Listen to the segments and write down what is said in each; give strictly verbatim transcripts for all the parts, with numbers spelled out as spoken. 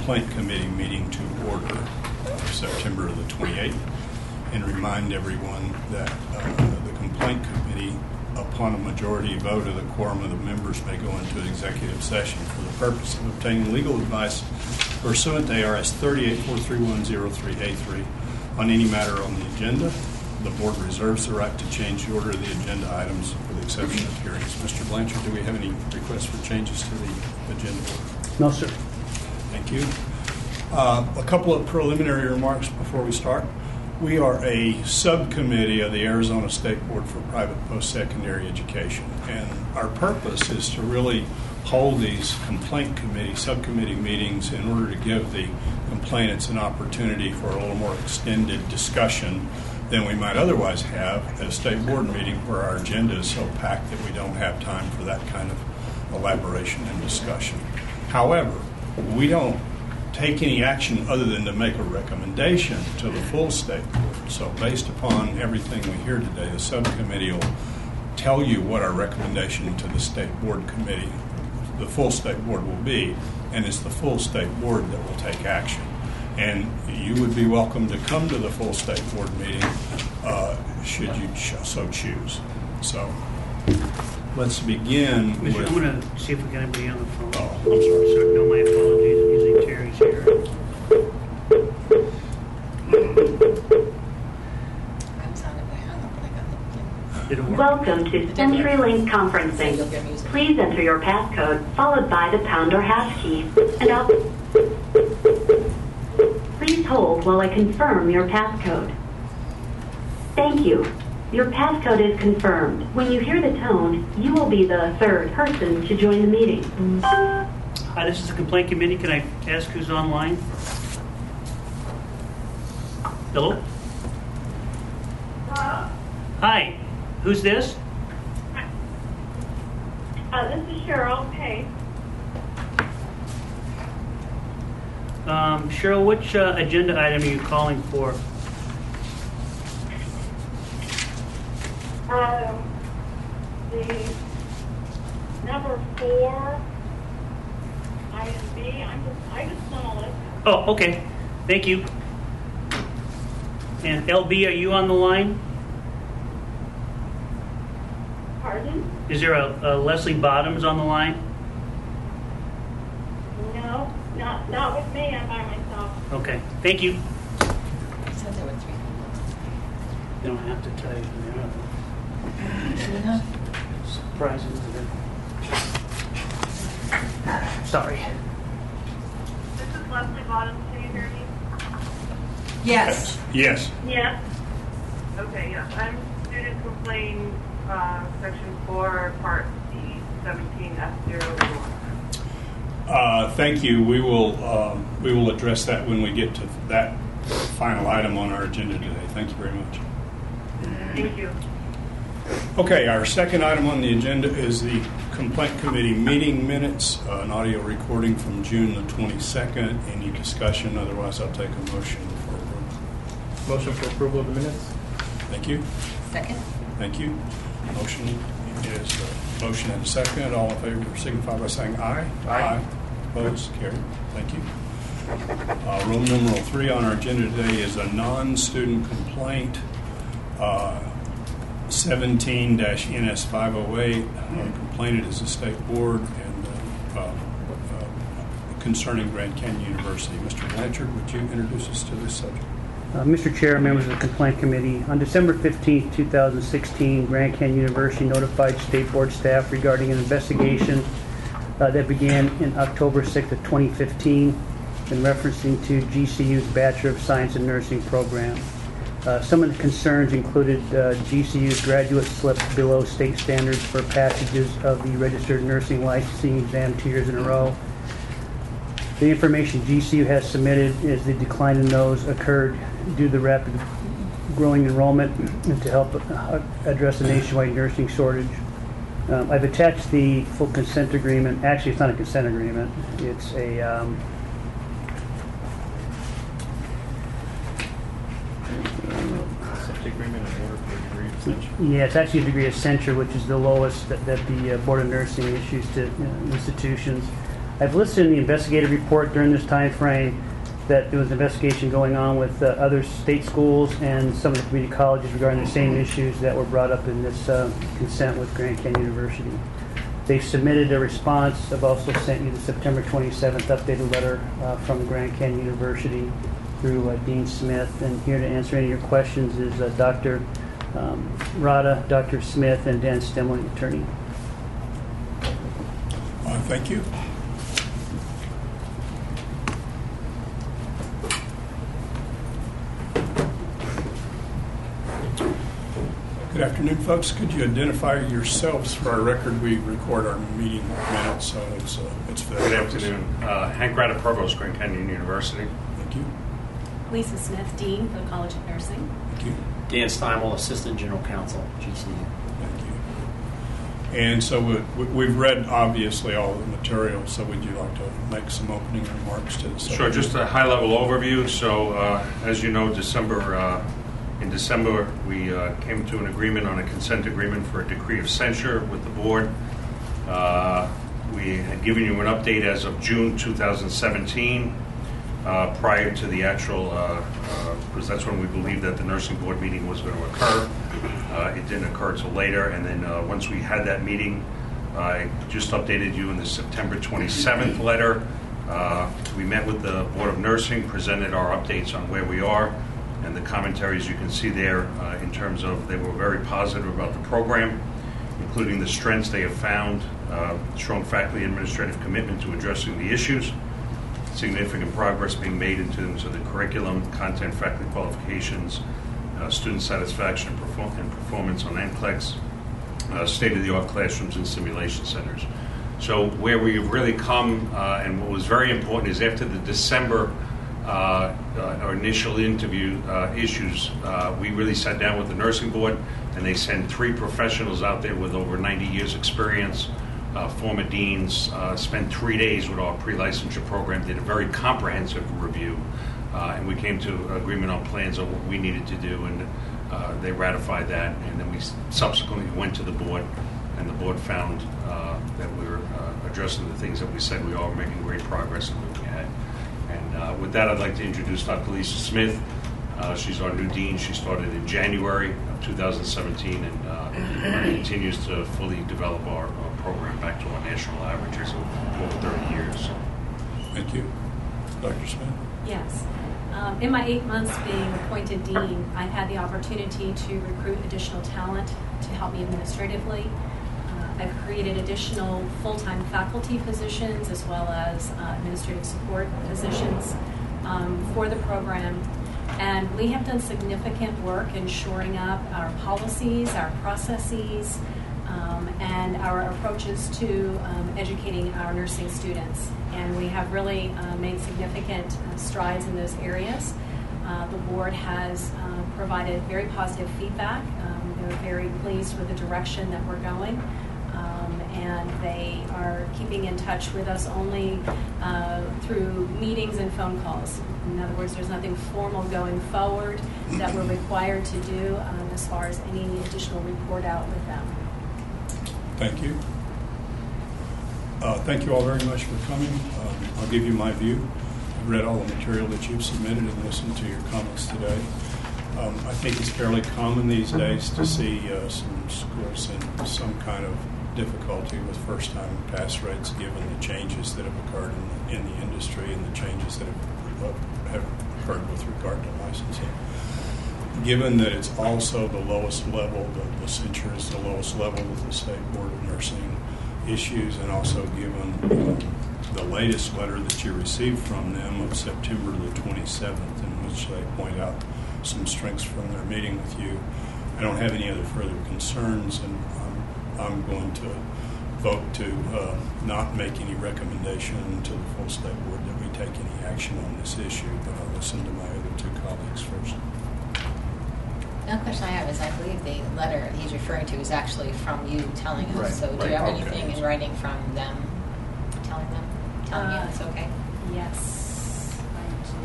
Complaint Committee meeting to order of September the twenty-eighth, and remind everyone that uh, the Complaint Committee, upon a majority vote of the quorum of the members, may go into executive session for the purpose of obtaining legal advice pursuant to A R S thirty-eight four three one zero three A three on any matter on the agenda. The board reserves the right to change the order of the agenda items with the exception of hearings. Mister Blanchard, do we have any requests for changes to the agenda order? No, sir. Thank you. Uh, a couple of preliminary remarks before we start. We are a subcommittee of the Arizona State Board for Private Post-Secondary Education, and our purpose is to really hold these complaint committee, subcommittee meetings in order to give the complainants an opportunity for a little more extended discussion than we might otherwise have at a state board meeting where our agenda is so packed that we don't have time for that kind of elaboration and discussion. However, we don't take any action other than to make a recommendation to the full state board. So based upon everything we hear today, the subcommittee will tell you what our recommendation to the state board committee, the full state board, will be, and it's the full state board that will take action. And you would be welcome to come to the full state board meeting uh, should you ch- so choose. So let's begin Mister with... I'm going to see if we got anybody on the phone. Oh, I'm sorry. So, no, my apologies. Usually Terry's here. Did it work? Welcome to CenturyLink Conferencing. Please enter your passcode followed by the pound or hash key. And I'll... Please hold while I confirm your passcode. Thank you. Your passcode is confirmed. When you hear the tone, you will be the third person to join the meeting. Hi, this is the complaint committee. Can I ask who's online? Hello? Uh, Hi. Who's this? uh, this is Cheryl. Hey. Um, Cheryl, which uh, agenda item are you calling for? Um, the number four, item B. I'm just, I just want to listen. Oh, okay. Thank you. And L B, are you on the line? Pardon? Is there a, a Leslie Bottoms on the line? No, not not with me. I'm by myself. Okay. Thank you. Said there were three You don't have to tell you. people. Surprises. Sorry. This is Leslie Bottoms. Can you hear me? Yes. Yes. Yes. Okay, yes. I'm student complaint, uh, section four, part C, seventeen F zero one. Uh, thank you. We will um, we will address that when we get to that final item on our agenda today. Thank you very much. Thank you. Okay, our second item on the agenda is the Complaint Committee meeting minutes, uh, an audio recording from June the twenty-second. Any discussion? Otherwise, I'll take a motion for approval. Motion for approval of the minutes. Thank you. Second? Thank you. Motion is uh, motion and a second. All in favor signify by saying aye. Aye. Opposed? Carried. Thank you. Uh, Room numeral three on our agenda today is a non-student complaint, uh, seventeen N S five oh eight. Uh, complainant is the state board and uh, uh, uh, concerning Grand Canyon University. Mister Blanchard, would you introduce us to this subject? Uh, Mister Chair, members of the Complaint Committee, on December fifteenth, two thousand sixteen, Grand Canyon University notified State Board staff regarding an investigation uh, that began in October sixth of twenty fifteen in referencing to G C U's Bachelor of Science in Nursing program. Uh, some of the concerns included uh, G C U's graduate slipped below state standards for passages of the registered nursing licensing exam two years in a row. The information G C U has submitted is the decline in those occurred due to the rapid growing enrollment and to help uh, address the nationwide nursing shortage. Um, I've attached the full consent agreement. Actually, it's not a consent agreement. It's a um, Consent agreement in order for a degree of censure. yeah, it's actually a degree of censure, which is the lowest that, that the uh, Board of Nursing issues to uh, institutions. I've listed in the investigative report during this time frame that there was an investigation going on with uh, other state schools and some of the community colleges regarding the same issues that were brought up in this uh, consent with Grand Canyon University. They've submitted a response. I've also sent you the September twenty-seventh updated letter uh, from Grand Canyon University through uh, Dean Smith. And here to answer any of your questions is uh, Doctor Um, Rada, Doctor Smith, and Dan Stemling, attorney. Uh, thank you. Good afternoon, folks. Could you identify yourselves for our record? We record our meeting minutes, so it's, uh, it's for the Good purpose. afternoon. Uh, Hank Rada, Provost, Grand Canyon University. Thank you. Lisa Smith, Dean for the College of Nursing. Thank you. Dan Steimel, Assistant General Counsel, G C U. Thank you. And so we, we- we've read, obviously, all the material, so would you like to make some opening remarks to this? Sure, just a high-level overview. So, uh, as you know, December, uh, in December, we uh, came to an agreement on a consent agreement for a decree of censure with the board. Uh, we had given you an update as of June two thousand seventeen, uh, prior to the actual, uh, uh, because that's when we believed that the nursing board meeting was going to occur. Uh, it didn't occur until later, and then uh, once we had that meeting, I just updated you in the September twenty-seventh letter. Uh, we met with the Board of Nursing, presented our updates on where we are, and the commentaries you can see there uh, in terms of they were very positive about the program, including the strengths they have found, uh, strong faculty administrative commitment to addressing the issues, significant progress being made in terms of the curriculum, content, faculty qualifications, uh, student satisfaction and, perform- and performance on N C L E X, uh, state-of-the-art classrooms and simulation centers. So where we've really come, uh, and what was very important is after the December uh, uh, our initial interview uh, issues, uh, we really sat down with the nursing board, and they sent three professionals out there with over ninety years experience, uh, former deans, uh, spent three days with our pre-licensure program, did a very comprehensive review, uh, and we came to agreement on plans of what we needed to do, and uh, they ratified that, and then we subsequently went to the board, and the board found uh, that we were uh, addressing the things that we said we are, making great progress and moving ahead. And uh, with that, I'd like to introduce Doctor Lisa Smith. Uh, she's our new dean. She started in January of two thousand seventeen and uh, continues to fully develop our, our program back to our national averages of over thirty years. Thank you. Doctor Smith? Yes. Um, in my eight months being appointed dean, I've had the opportunity to recruit additional talent to help me administratively. Uh, I've created additional full-time faculty positions as well as uh, administrative support positions um, for the program. And we have done significant work in shoring up our policies, our processes, um, and our approaches to um, educating our nursing students. And we have really uh, made significant uh, strides in those areas. Uh, the board has uh, provided very positive feedback. Um, they're very pleased with the direction that we're going. Um, and they are keeping in touch with us only uh, through meetings and phone calls. In other words, there's nothing formal going forward that we're required to do um, as far as any additional report out with them. Thank you. Uh, thank you all very much for coming. Um, I'll give you my view. I've read all the material that you've submitted and listened to your comments today. Um, I think it's fairly common these days to see uh, some schools in some kind of difficulty with first-time pass rates given the changes that have occurred in the, in the industry and the changes that have, uh, have occurred with regard to licensing. Given that it's also the lowest level, the, the censure is the lowest level of the State Board of Nursing issues, and also given um, the latest letter that you received from them of September the twenty-seventh, in which they point out some strengths from their meeting with you, I don't have any other further concerns, and I'm, I'm going to vote to uh, not make any recommendation to the full State Board that we take any action on this issue, but I'll listen to my other two colleagues first. The question I have is, I believe the letter he's referring to is actually from you telling us. Right, So do right, you have okay. anything in writing from them telling them, telling Uh, you it's okay? Yes, I do.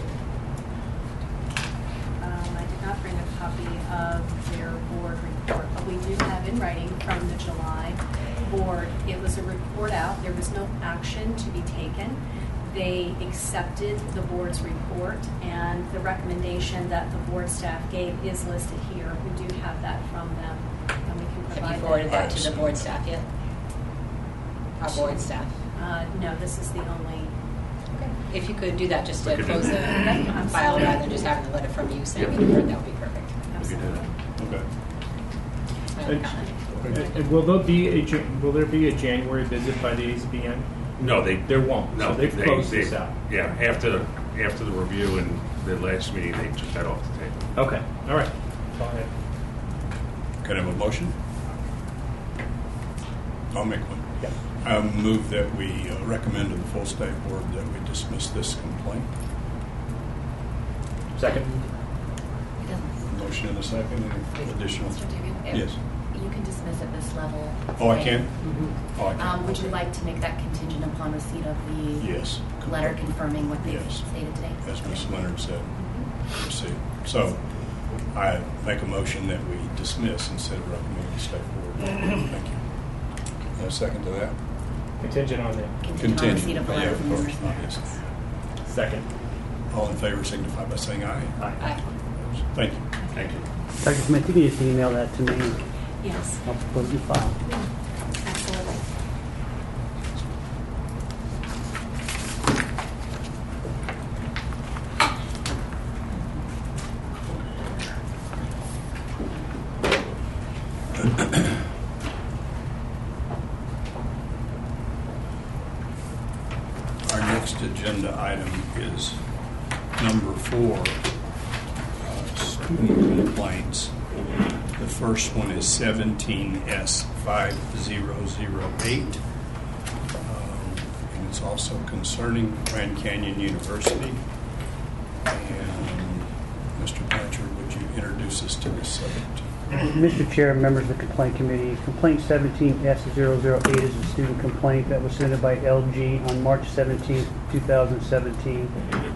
Um, I did not bring a copy of their board report, but we do have in writing from the July board, it was a report out. There was no action to be taken. They accepted the board's report, and the recommendation that the board staff gave is listed here. We do have that from them, and we can Have provide you forwarded that. that to the board staff yet? Our board staff? Uh, no, this is the only. If you could do that just We to could close do the that. file rather than just having a letter from you saying you heard, that would be perfect. We could do that. Okay. I have a comment. And, and will there be a Jan- will there be a January visit by the A Z B N? No, they, There won't. no, So they've they- closed they- this out. Yeah, after, after the review and the last meeting, they took that off the table. Okay. All right. Go ahead. Can I have a motion? I'll make one. Yeah. I move that we uh, recommend to the full state board that we dismiss this complaint. Second. Motion and a second. Any additional? Mister Dugan, if Yes. You can dismiss at this level. Oh, I today. can? Oh, I can. Um, would you like to make that contingent upon receipt of the Yes. letter confirming what they've Yes. stated today? As Miz Leonard said, proceed. So I make a motion that we dismiss instead of recommending the state board. Thank you. A second to that? Contingent on that. Contingent on receipt of the Yeah, letter of from the course, nurse. yes. Second. All in favor signify by saying aye. Aye. Aye. Thank you. Thank you. Doctor Smith, you can just email that to me. Yes, I'll put it in file. absolutely. Our next agenda item is number four, uh, student complaints. The first one is seventeen S five zero zero eight. Um, and it's also concerning Grand Canyon University. And Mister Blanchard, would you introduce us to this subject? Mister Chair, members of the complaint committee, complaint seventeen S zero zero eight is a student complaint that was submitted by L G on March seventeenth, two thousand seventeen.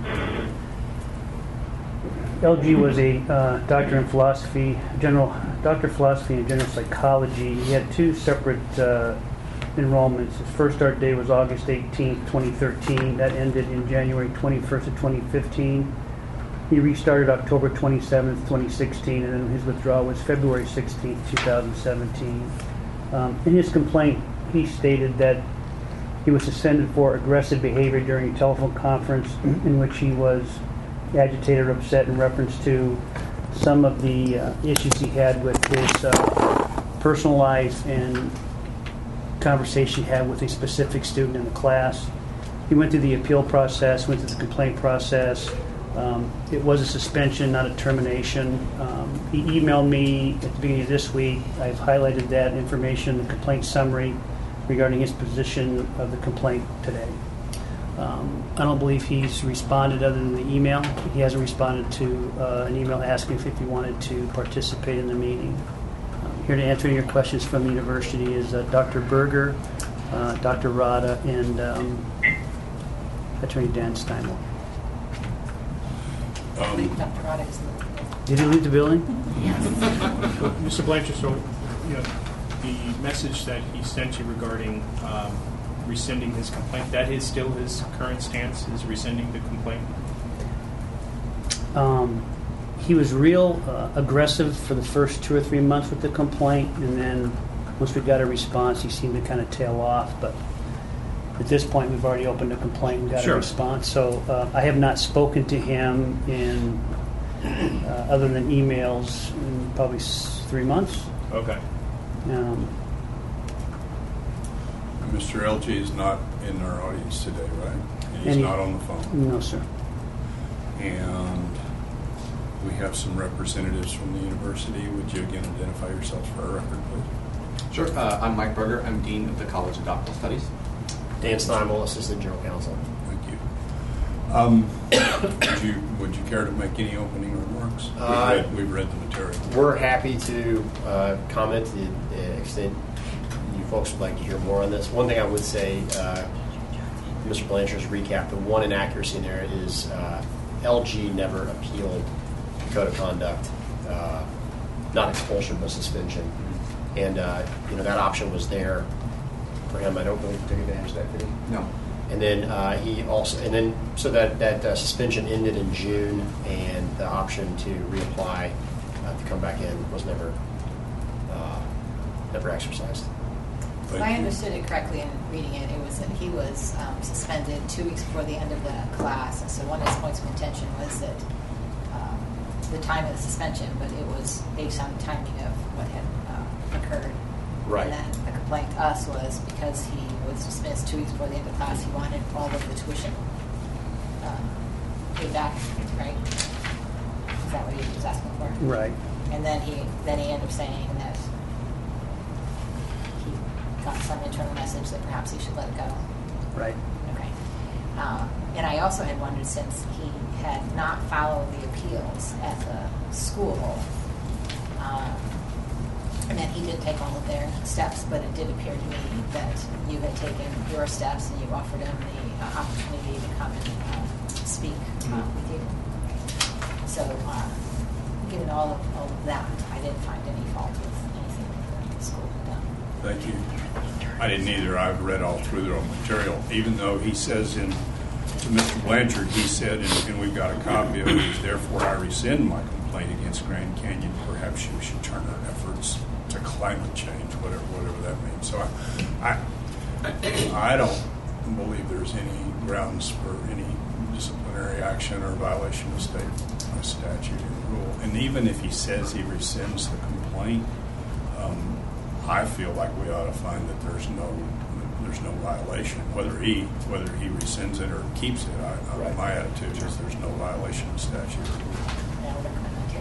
L G was a uh, doctor in philosophy, general doctor of philosophy and general psychology. He had two separate uh, enrollments. His first start date was August eighteenth, twenty thirteen. That ended in January twenty-first of twenty fifteen. He restarted October twenty-seventh, twenty sixteen, and then his withdrawal was February sixteenth, two thousand seventeen. Um, in his complaint, he stated that he was suspended for aggressive behavior during a telephone conference in which he was agitated or upset in reference to some of the uh, issues he had with his uh, personal life and conversation he had with a specific student in the class. He went through the appeal process, went through the complaint process. Um, it was a suspension, not a termination. Um, he emailed me at the beginning of this week. I've highlighted that information in the complaint summary regarding his position of the complaint today. Um, I don't believe he's responded other than the email. He hasn't responded to uh, an email asking if he wanted to participate in the meeting. Um, here to answer your questions from the university is uh, Doctor Berger, uh, Doctor Rada, and um, Attorney Dan Steinwell. Um, Doctor Rada is the- Did he leave the building? Mister Blanchard, so you know the message that he sent you regarding um, rescinding his complaint, that is still his current stance, is rescinding the complaint? Um, he was real uh, aggressive for the first two or three months with the complaint, and then once we got a response, he seemed to kind of tail off. But at this point, we've already opened a complaint and got Sure. a response. So uh, I have not spoken to him in, uh, other than emails, in probably s- three months. Okay. Um, Mister L G is not in our audience today, right? He's Any- not on the phone. no, sir. And we have some representatives from the university. Would you again identify yourselves for our record, please? Sure. Uh, I'm Mike Berger. I'm Dean of the College of Doctoral Studies. Dan Steinwell, Assistant General Counsel. Thank you. Um, would you. Would you care to make any opening remarks? We've, Uh, read, we've read the material. We're happy to uh, comment to the extent you folks would like to hear more on this. One thing I would say, uh, Mister Blanchard's recap, the one inaccuracy in there is uh, L G never appealed the code of conduct, uh, not expulsion but suspension. And uh, you know that option was there for him. I don't believe he took advantage of that, did he? No. And then uh, he also, and then so that that uh, suspension ended in June, and the option to reapply uh, to come back in was never uh, never exercised. If I understood it correctly in reading it, it was that he was um, suspended two weeks before the end of the class, and so one of his points of contention was that um, the time of the suspension, but it was based on the timing of what had uh, occurred. Right. And then the complaint to us was because he was dismissed two weeks before the end of class, he wanted all of the tuition um, paid back, right? Is that what he was asking for? Right. And then he then he ended up saying that he got some internal message that perhaps he should let it go. Right. Okay. Uh, and I also had wondered, since he had not followed the appeals at the school, um, and that he did take all of their steps, but it did appear to me that you had taken your steps and you offered him the uh, opportunity to come and uh, speak uh, with you. So, uh, given all of, all of that, I didn't find any fault with anything that the school had done. Thank you. I didn't either. I've read all through their own material, even though he says in to Mister Blanchard, he said, and, and we've got a copy of it, therefore I rescind my complaint against Grand Canyon. Perhaps you should turn our efforts to climate change, whatever whatever that means. So I, I, I don't believe there's any grounds for any disciplinary action or violation of state statute and rule. And even if he says he rescinds the complaint, um, I feel like we ought to find that there's no there's no violation. Whether he whether he rescinds it or keeps it, I, I, Right. my attitude is there's no violation of statute or rule. Yeah, we're recommend that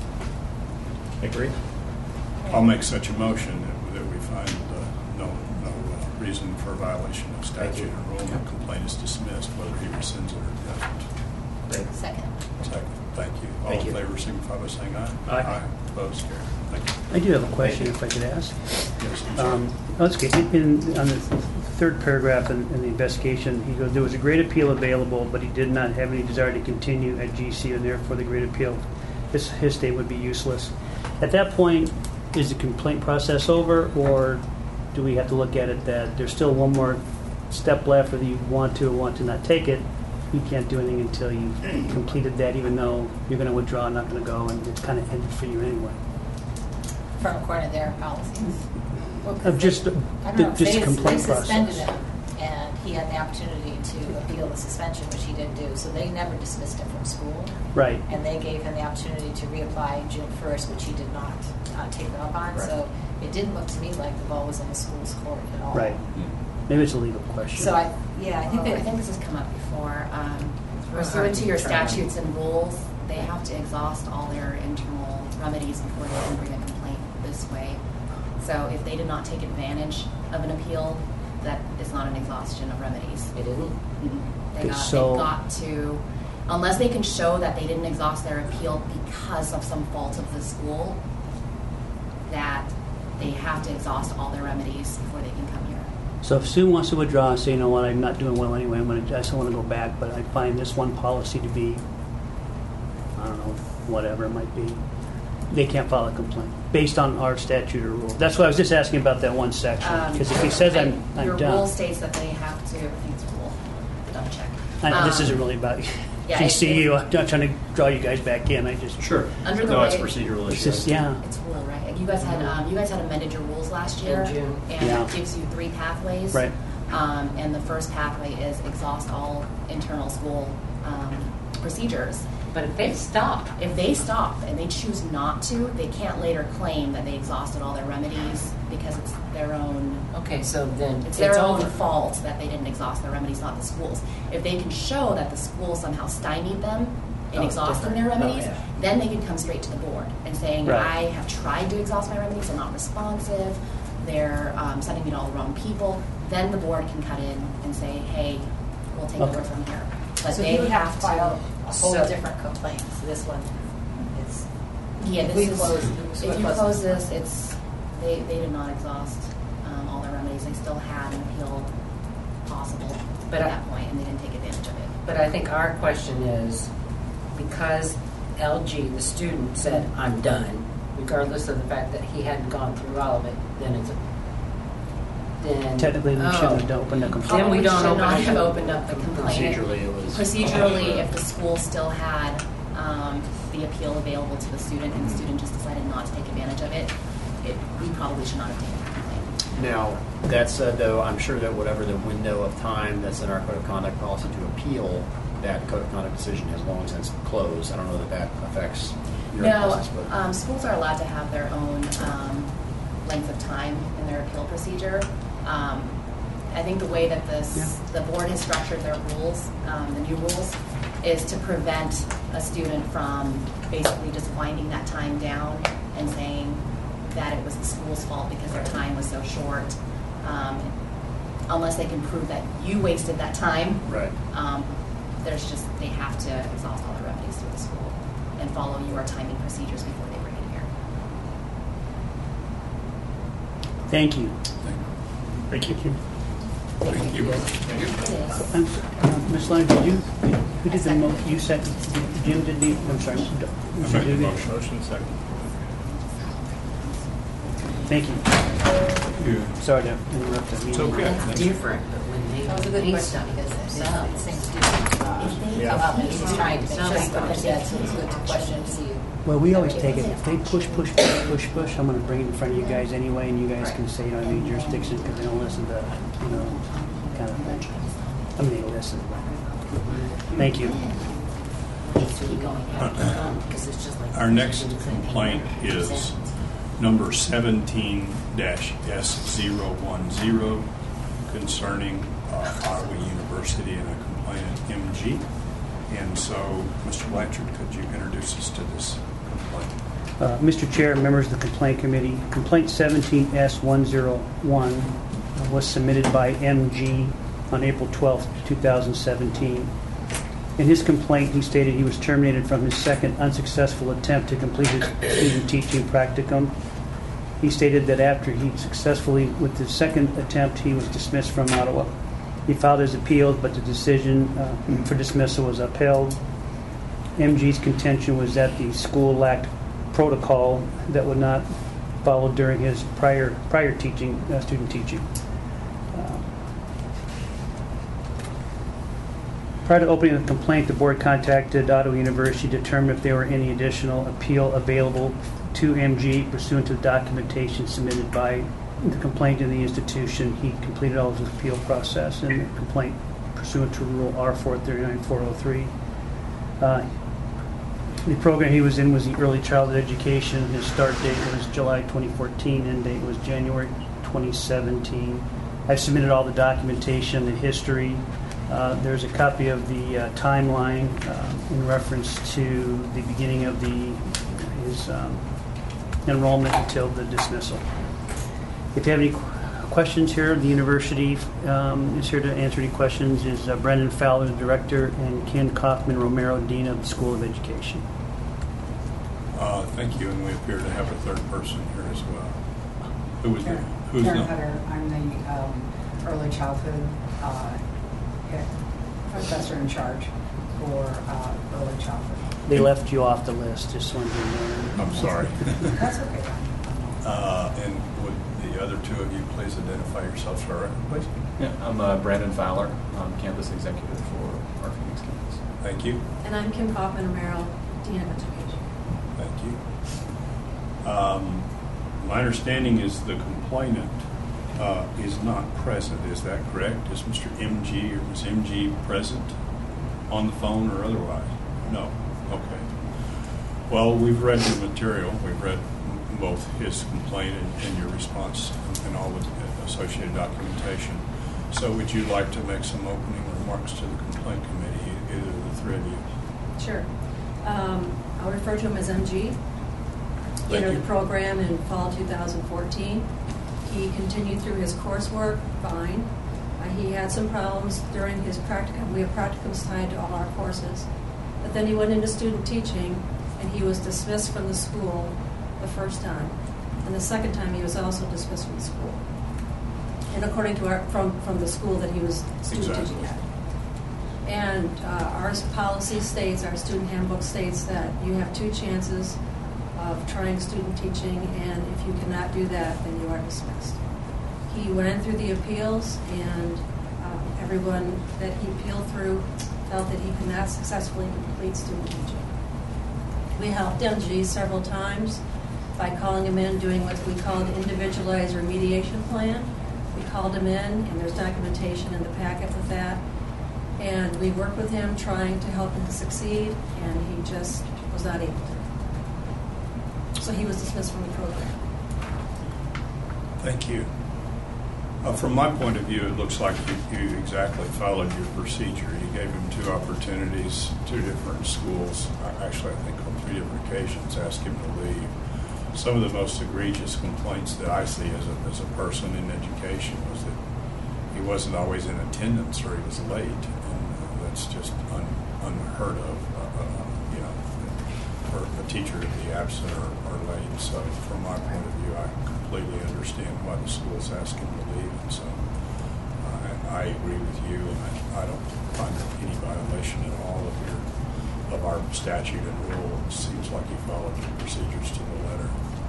too. Agree. I'll make such a motion that, that we find uh, no no uh, reason for violation of statute or rule. The complaint is dismissed, whether he rescinds it or doesn't. Second. Second. Thank you. All Thank in you. favor, signify by saying aye. Aye. Opposed, carried. Thank you. I do have a question, if I could ask. Yes, Um, Let's get, in, on the third paragraph in, in the investigation, he goes, there was a great appeal available, but he did not have any desire to continue at G C, and therefore the great appeal, his, his stay would be useless. At that point, is the complaint process over, or do we have to look at it that there's still one more step left, whether you want to or want to not take it? You can't do anything until you've completed that, even though you're going to withdraw, not going to go, and it's kind of ended for you anyway. From according to their policies. Well, 'cause Of just they- the- I don't know, just they, complaint they suspended process. him, and he had the opportunity to appeal the suspension, which he didn't do. So they never dismissed him from school, Right. and they gave him the opportunity to reapply June first, which he did not uh, take them up on. Right. So it didn't look to me like the ball was in the school's court at all. Right. Maybe it's a legal question. So I, yeah, I think Well, that I think this has come up before. Um, Pursuant to your statutes and rules, they have to exhaust all their internal remedies before they can bring a complaint this way. So if they did not take advantage of an appeal, that is not an exhaustion of remedies. They didn't? They Okay, got, so- they got to, unless they can show that they didn't exhaust their appeal because of some fault of the school, that they have to exhaust all their remedies before they can come here. So if Sue wants to withdraw and say, you know what, I'm not doing well anyway, I'm going to, I still want to go back, but I find this one policy to be, I don't know, whatever it might be, they can't file a complaint based on our statute or rule. That's why I was just asking about that one section, Um, because if he says I'm, I'm Your done. rule states that they have to, I think it's rule, double check. I know this Um, isn't really about yeah, G it- C U. I'm not trying to draw you guys back in. I just Sure. Under the no, way- it's a procedural It's issue. just yeah. It's rule, right? You guys had, um, you guys had amended your rules last year. In June. And Yeah. it gives you three pathways. Right. Um, and the first pathway is exhaust all internal school, um, procedures. But if they stop, If they stop and they choose not to, they can't later claim that they exhausted all their remedies because it's their own, okay, so then it's it's their own over. fault that they didn't exhaust their remedies, not the school's. If they can show that the school somehow stymied them in Oh, exhausting different. their remedies, Oh, yeah. then they can come straight to the board and saying, Right. I have tried to exhaust my remedies, they're not responsive, they're um, sending me to all the wrong people. Then the board can cut in and say, hey, we'll take Okay. over from here. But so they he would have have to file a whole So- different complaint. So this one is. Yeah, If this we is, close- so if it you closes- close this, it's, they, they did not exhaust um, all their remedies. They still had an appeal possible But at I- that point, and they didn't take advantage of it. But I think our question is, because L G, the student, said, I'm done, regardless of the fact that he hadn't gone through all of it, then it's, then Technically, we Oh. shouldn't have opened a Then complaint. we we don't should open not it. have opened up the complaint. Procedurally, it was. Procedurally, if the school still had um, the appeal available to the student and the student just decided not to take advantage of it, it we probably should not have taken the complaint. Now, that said, though, I'm sure that whatever the window of time that's in our code of conduct policy to appeal that code of conduct decision has long since closed. I don't know that that affects your No, process, but um, schools are allowed to have their own um, length of time in their appeal procedure. Um, I think the way that this, Yeah. the board has structured their rules, um, the new rules, is to prevent a student from basically just winding that time down and saying that it was the school's fault because their time was so short. Um, unless they can prove that you wasted that time. right. Um, there's just, they have to exhaust all the remedies through the school and follow your timing procedures before they bring it here. Thank you. Thank you. Thank you. I'm s- uh, Miz Lang, did you, who did the, mo- you said, Jim did the, I'm sorry. Mister I made the motion. Motion second. Thank you. Yeah. Sorry to interrupt the meeting. It's okay. That's different, but when they. That was a good they question stop, because they some stop. of these things do uh, come up and he's trying to make sure you put that, so it's good to question, see you. Well, we always take it, if they push, push, push, push, push, I'm gonna bring it in front of you guys anyway, and you guys can say you don't have any jurisdiction because they don't listen to, you know, kind of thing. I mean, they listen. Thank you. So you going have to come, because it's just like. Our next complaint is number seventeen S zero one zero concerning uh, Ottawa University and a complainant, M G. And so, Mister Blanchard, could you introduce us to this complaint? Uh, Mister Chair, members of the complaint committee, complaint seventeen S one oh one was submitted by M G on April twelfth, two thousand seventeen. In his complaint, he stated he was terminated from his second unsuccessful attempt to complete his student teaching practicum. He stated that after he successfully, with the second attempt, he was dismissed from Ottawa. He filed his appeals, but the decision uh, for dismissal was upheld. M G's contention was that the school lacked protocol that would not follow during his prior prior teaching, uh, student teaching. Uh, prior to opening the complaint, the board contacted Ottawa University to determine if there were any additional appeal available to M G pursuant to the documentation submitted by the complaint in the institution. He completed all of his appeal process and the complaint pursuant to Rule R four thirty-nine four oh three. Uh, the program he was in was the early childhood education. His start date was July twenty fourteen, end date was January twenty seventeen. I've submitted all the documentation, the history. Uh, there's a copy of the uh, timeline uh, in reference to the beginning of the his um, enrollment until the dismissal. If you have any qu- questions here, the university um, is here to answer any questions. Is uh, Brendan Fowler, the director, and Ken Kaufman Romero, dean of the School of Education. Uh, thank you, and we appear to have a third person here as well. Who was the, Karen who's Karen the? Hutter. I'm the um, early childhood uh, head professor in charge for uh, early childhood. They left you off the list, just wanted you to know. I'm sorry. That's okay. Uh, and would the other two of you please identify yourselves for our record, please? Yeah, I'm uh, Brandon Fowler. I'm campus executive for our Phoenix campus. Thank you. And I'm Kim Kaufman Romero, Dean of Education. Thank you. Um, my understanding is the complainant uh, is not present. Is that correct? Is Mister M G or Miz M G present on the phone or otherwise? No. Okay. Well, we've read the material. We've read both his complaint and, and your response and all the associated documentation. So would you like to make some opening remarks to the complaint committee, either of the three of you? Sure. Um, I'll refer to him as M G. He Thank entered you. the program in fall two thousand fourteen. He continued through his coursework fine. Uh, he had some problems during his practicum. We have practicums tied to all our courses. But then he went into student teaching, and he was dismissed from the school the first time. And the second time, he was also dismissed from the school. And according to our, from, from the school that he was student Exactly. teaching at. And uh, our policy states, our student handbook states that you have two chances of trying student teaching, and if you cannot do that, then you are dismissed. he went through the appeals, and um, everyone that he appealed through felt that he could not successfully complete student teaching. We helped M G several times by calling him in, doing what we call an individualized remediation plan. We called him in, and there's documentation in the packet of that. And we worked with him, trying to help him succeed, and he just was not able to. So he was dismissed from the program. Thank you. Uh, from my point of view, it looks like you, you exactly followed your procedure. You gave him two opportunities, two different schools. I, actually, I think on three different occasions, asked him to leave. Some of the most egregious complaints that I see as a, as a person in education was that he wasn't always in attendance or he was late, and uh, that's just un, unheard of. Uh, uh, you know, for a teacher to be absent or, or late. So, from my point of view, I completely understand why the school's asking him to leave, and so uh, I agree with you, and I, I don't find any violation at all of your of our statute and rule. It seems like you followed your procedures to the letter.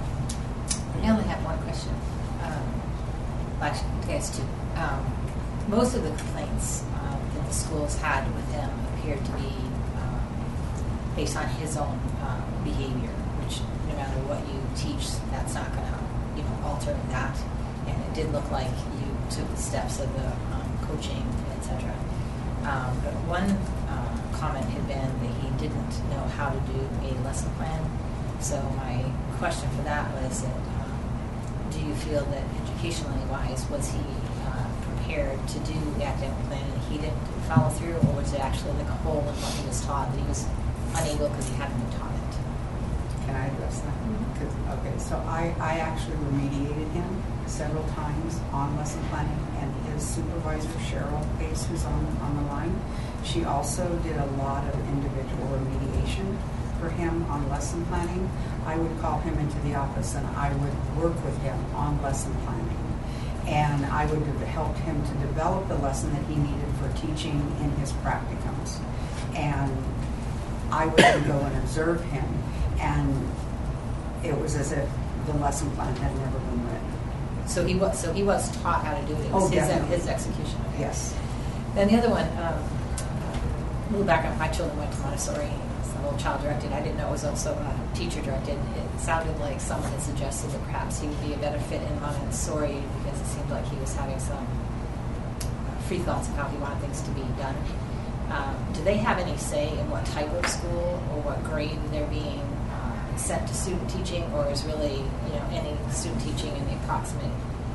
I only have one question. Um, actually, I guess two. Um, most of the complaints um, that the schools had with him appeared to be um, based on his own um, behavior, which no matter what you teach, that's not going to, you know, alter that. And it did look like you took the steps of the um, coaching, et cetera. Um, but one uh, comment had been that he didn't know how to do a lesson plan. So my question for that was that, um, do you feel that educationally wise, was he uh, prepared to do the academic plan and he didn't follow through, or was it actually like a hole in what he was taught that he was unable because he hadn't been taught it? Can I address that? Because okay, so I, I actually remediated him several times on lesson planning, and his supervisor, Cheryl Pace, who's on, on the line, she also did a lot of individual remediation for him on lesson planning. I would call him into the office and I would work with him on lesson planning. And I would have helped him to develop the lesson that he needed for teaching in his practicums. And I would then go and observe him, and it was as if the lesson plan had never been written. So he was so he was taught how to do it. It was Oh, his, definitely. his execution. Okay. Yes. Then the other one, um, a little background. My children went to Montessori. It's a little child directed. I didn't know it was also uh, teacher directed. It sounded like someone had suggested that perhaps he would be a better fit in Montessori because it seemed like he was having some uh, free thoughts of how he wanted things to be done. Um, do they have any say in what type of school or what grade they're being uh, sent to student teaching, or is really, you know, any student teaching in the approximate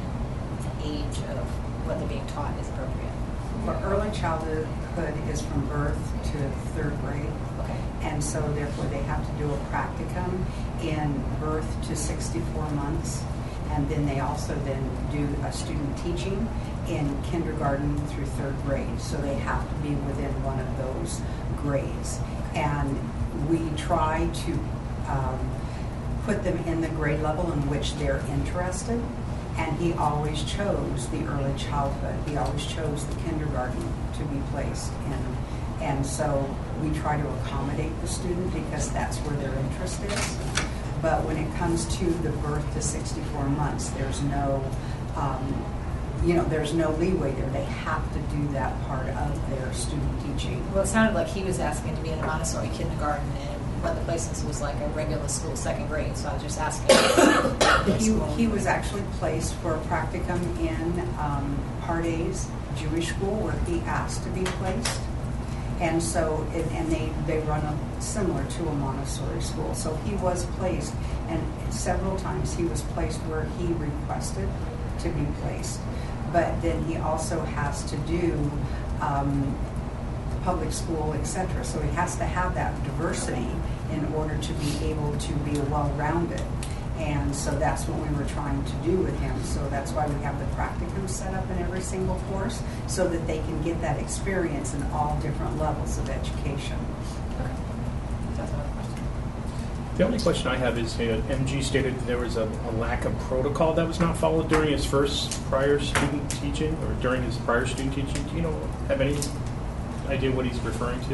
age of what they're being taught is appropriate? For early childhood is from birth to third grade. Okay. And so therefore they have to do a practicum in birth to sixty-four months. And then they also then do a student teaching in kindergarten through third grade. So they have to be within one of those grades. And we try to um, put them in the grade level in which they're interested. And he always chose the early childhood. He always chose the kindergarten to be placed in. And so we try to accommodate the student because that's where their interest is. But when it comes to the birth to sixty-four months, there's no, um, you know, there's no leeway there. They have to do that part of their student teaching. Well, it sounded like he was asking to be in a Montessori kindergarten, and what the placement was like a regular school second grade. So I was just asking. He, he was actually placed for a practicum in um, Part A's Jewish school where he asked to be placed. And so, it, and they, they run a, similar to a Montessori school. So he was placed, and several times he was placed where he requested to be placed. But then he also has to do um, public school, et cetera. So he has to have that diversity in order to be able to be well-rounded. And so that's what we were trying to do with him. So that's why we have the practicum set up in every single course, so that they can get that experience in all different levels of education. Okay. That's another question. The only question I have is, uh, M G stated there was a, a lack of protocol that was not followed during his first prior student teaching, or during his prior student teaching. Do you know, have any idea what he's referring to?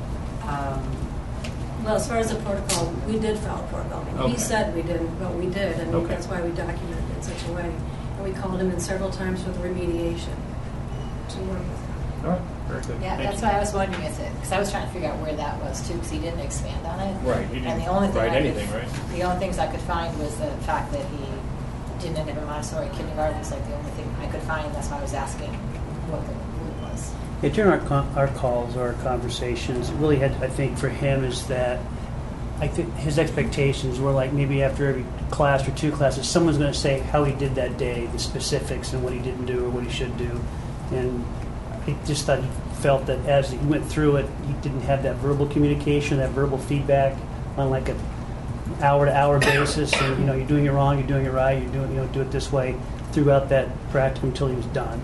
Um, Well, as far as the protocol, we did follow protocol. I mean, Okay. He said we didn't, but we did, and Okay. that's why we documented it in such a way. And we called him in several times for the remediation to work with him. All right, very good. Yeah, Thank that's you. why I was wondering if it, because I was trying to figure out where that was too, because he didn't expand on it. Right, he And didn't the only thing write I could- anything, right? The only things I could find was the fact that he didn't have a Montessori kindergarten. It's like the only thing I could find. That's why I was asking what the root was. Yeah, during our, con- our calls or our conversations, it really had, I think, for him is that I think his expectations were like maybe after every class or two classes, someone's going to say how he did that day, the specifics and what he didn't do or what he should do. And I just thought he felt that as he went through it, he didn't have that verbal communication, that verbal feedback on like a hour to hour basis. And, you know, you're doing it wrong, you're doing it right, you're doing, you know, do it this way throughout that practicum until he was done.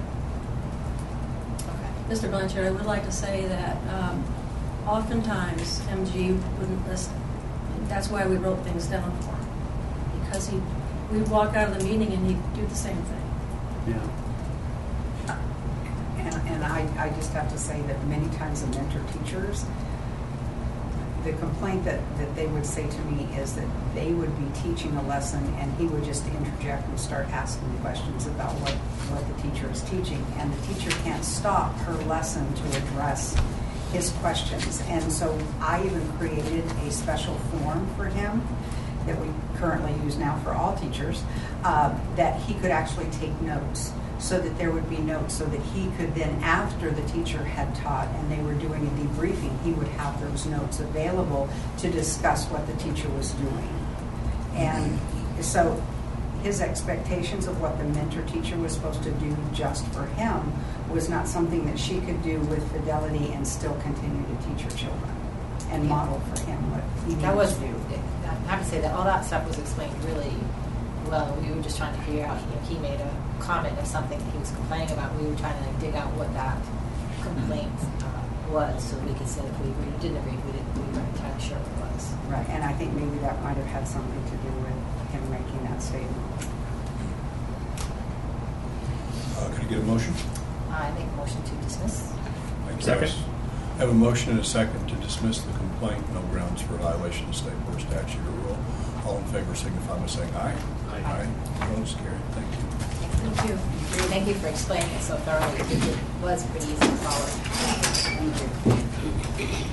Mister Blanchard, I would like to say that um, oftentimes M G wouldn't listen. That's why we wrote things down for him. Because he, we'd walk out of the meeting and he'd do the same thing. Yeah. And, and I, I just have to say that many times the mentor teachers, the complaint that, that they would say to me is that they would be teaching a lesson and he would just interject and start asking questions about what, what the teacher is teaching. And the teacher can't stop her lesson to address his questions. And so I even created a special form for him that we currently use now for all teachers, uh, that he could actually take notes, so that there would be notes, so that he could then, after the teacher had taught and they were doing a debriefing, he would have those notes available to discuss what the teacher was doing. And so his expectations of what the mentor teacher was supposed to do just for him was not something that she could do with fidelity and still continue to teach her children and model for him what he That needed was, to do. I'm happy to say that all that stuff was explained really well. We were just trying to figure out, you know, he made a comment of something that he was complaining about. We were trying to like, dig out what that complaint uh, was so we could say if we agreed, didn't agree, we didn't, we weren't entirely sure what it was. Right, and I think maybe that might have had something to do with him making that statement. Uh, Could I get a motion? I make a motion to dismiss. Thank you. Second. I have a motion and a second to dismiss the complaint, no grounds for violation of state board statute or rule. All in favor signify by saying aye. Aye. Opposed, carried. Thank you. Thank you. Thank you for explaining it so thoroughly. It was pretty easy to follow. Thank you.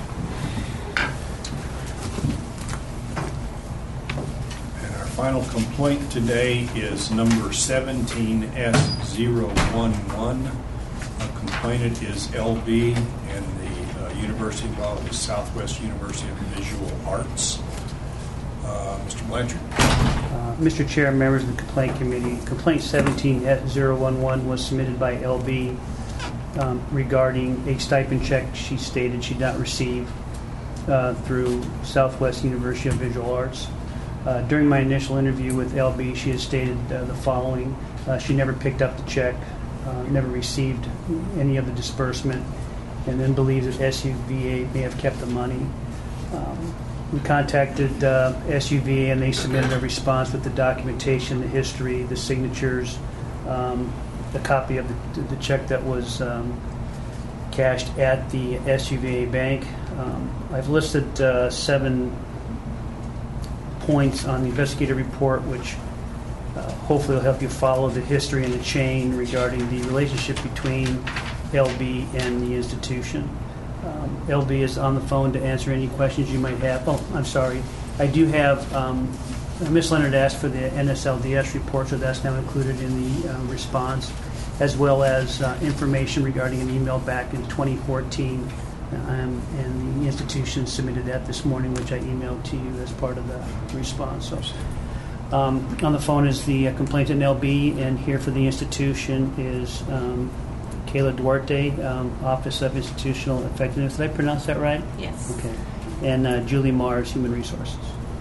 And our final complaint today is number seventeen S zero one one. A complainant is L B, and the uh, university involved is Southwest University of Visual Arts. Uh, Mister Blanchard. Uh, Mister Chair, members of the complaint committee, complaint seventeen S zero one one was submitted by L B um, regarding a stipend check she stated she did not receive uh, through Southwest University of Visual Arts. Uh, during my initial interview with L B, she has stated uh, the following. Uh, she never picked up the check, uh, never received any of the disbursement, and then believes that S U V A may have kept the money. Um, We contacted uh, S U V A and they submitted a response with the documentation, the history, the signatures, um, a copy of the, the check that was um, cashed at the S U V A bank. Um, I've listed uh, seven points on the investigative report, which uh, hopefully will help you follow the history and the chain regarding the relationship between L B and the institution. Um, L B is on the phone to answer any questions you might have. Oh, I'm sorry. I do have, um, Miz Leonard asked for the N S L D S report, so that's now included in the uh, response, as well as uh, information regarding an email back in twenty fourteen. Um, and the institution submitted that this morning, which I emailed to you as part of the response. So, um, on the phone is the uh, complainant L B, and here for the institution is um, Kayla Duarte, um, Office of Institutional Effectiveness. Did I pronounce that right? Yes. Okay. And uh, Julie Mars, Human Resources.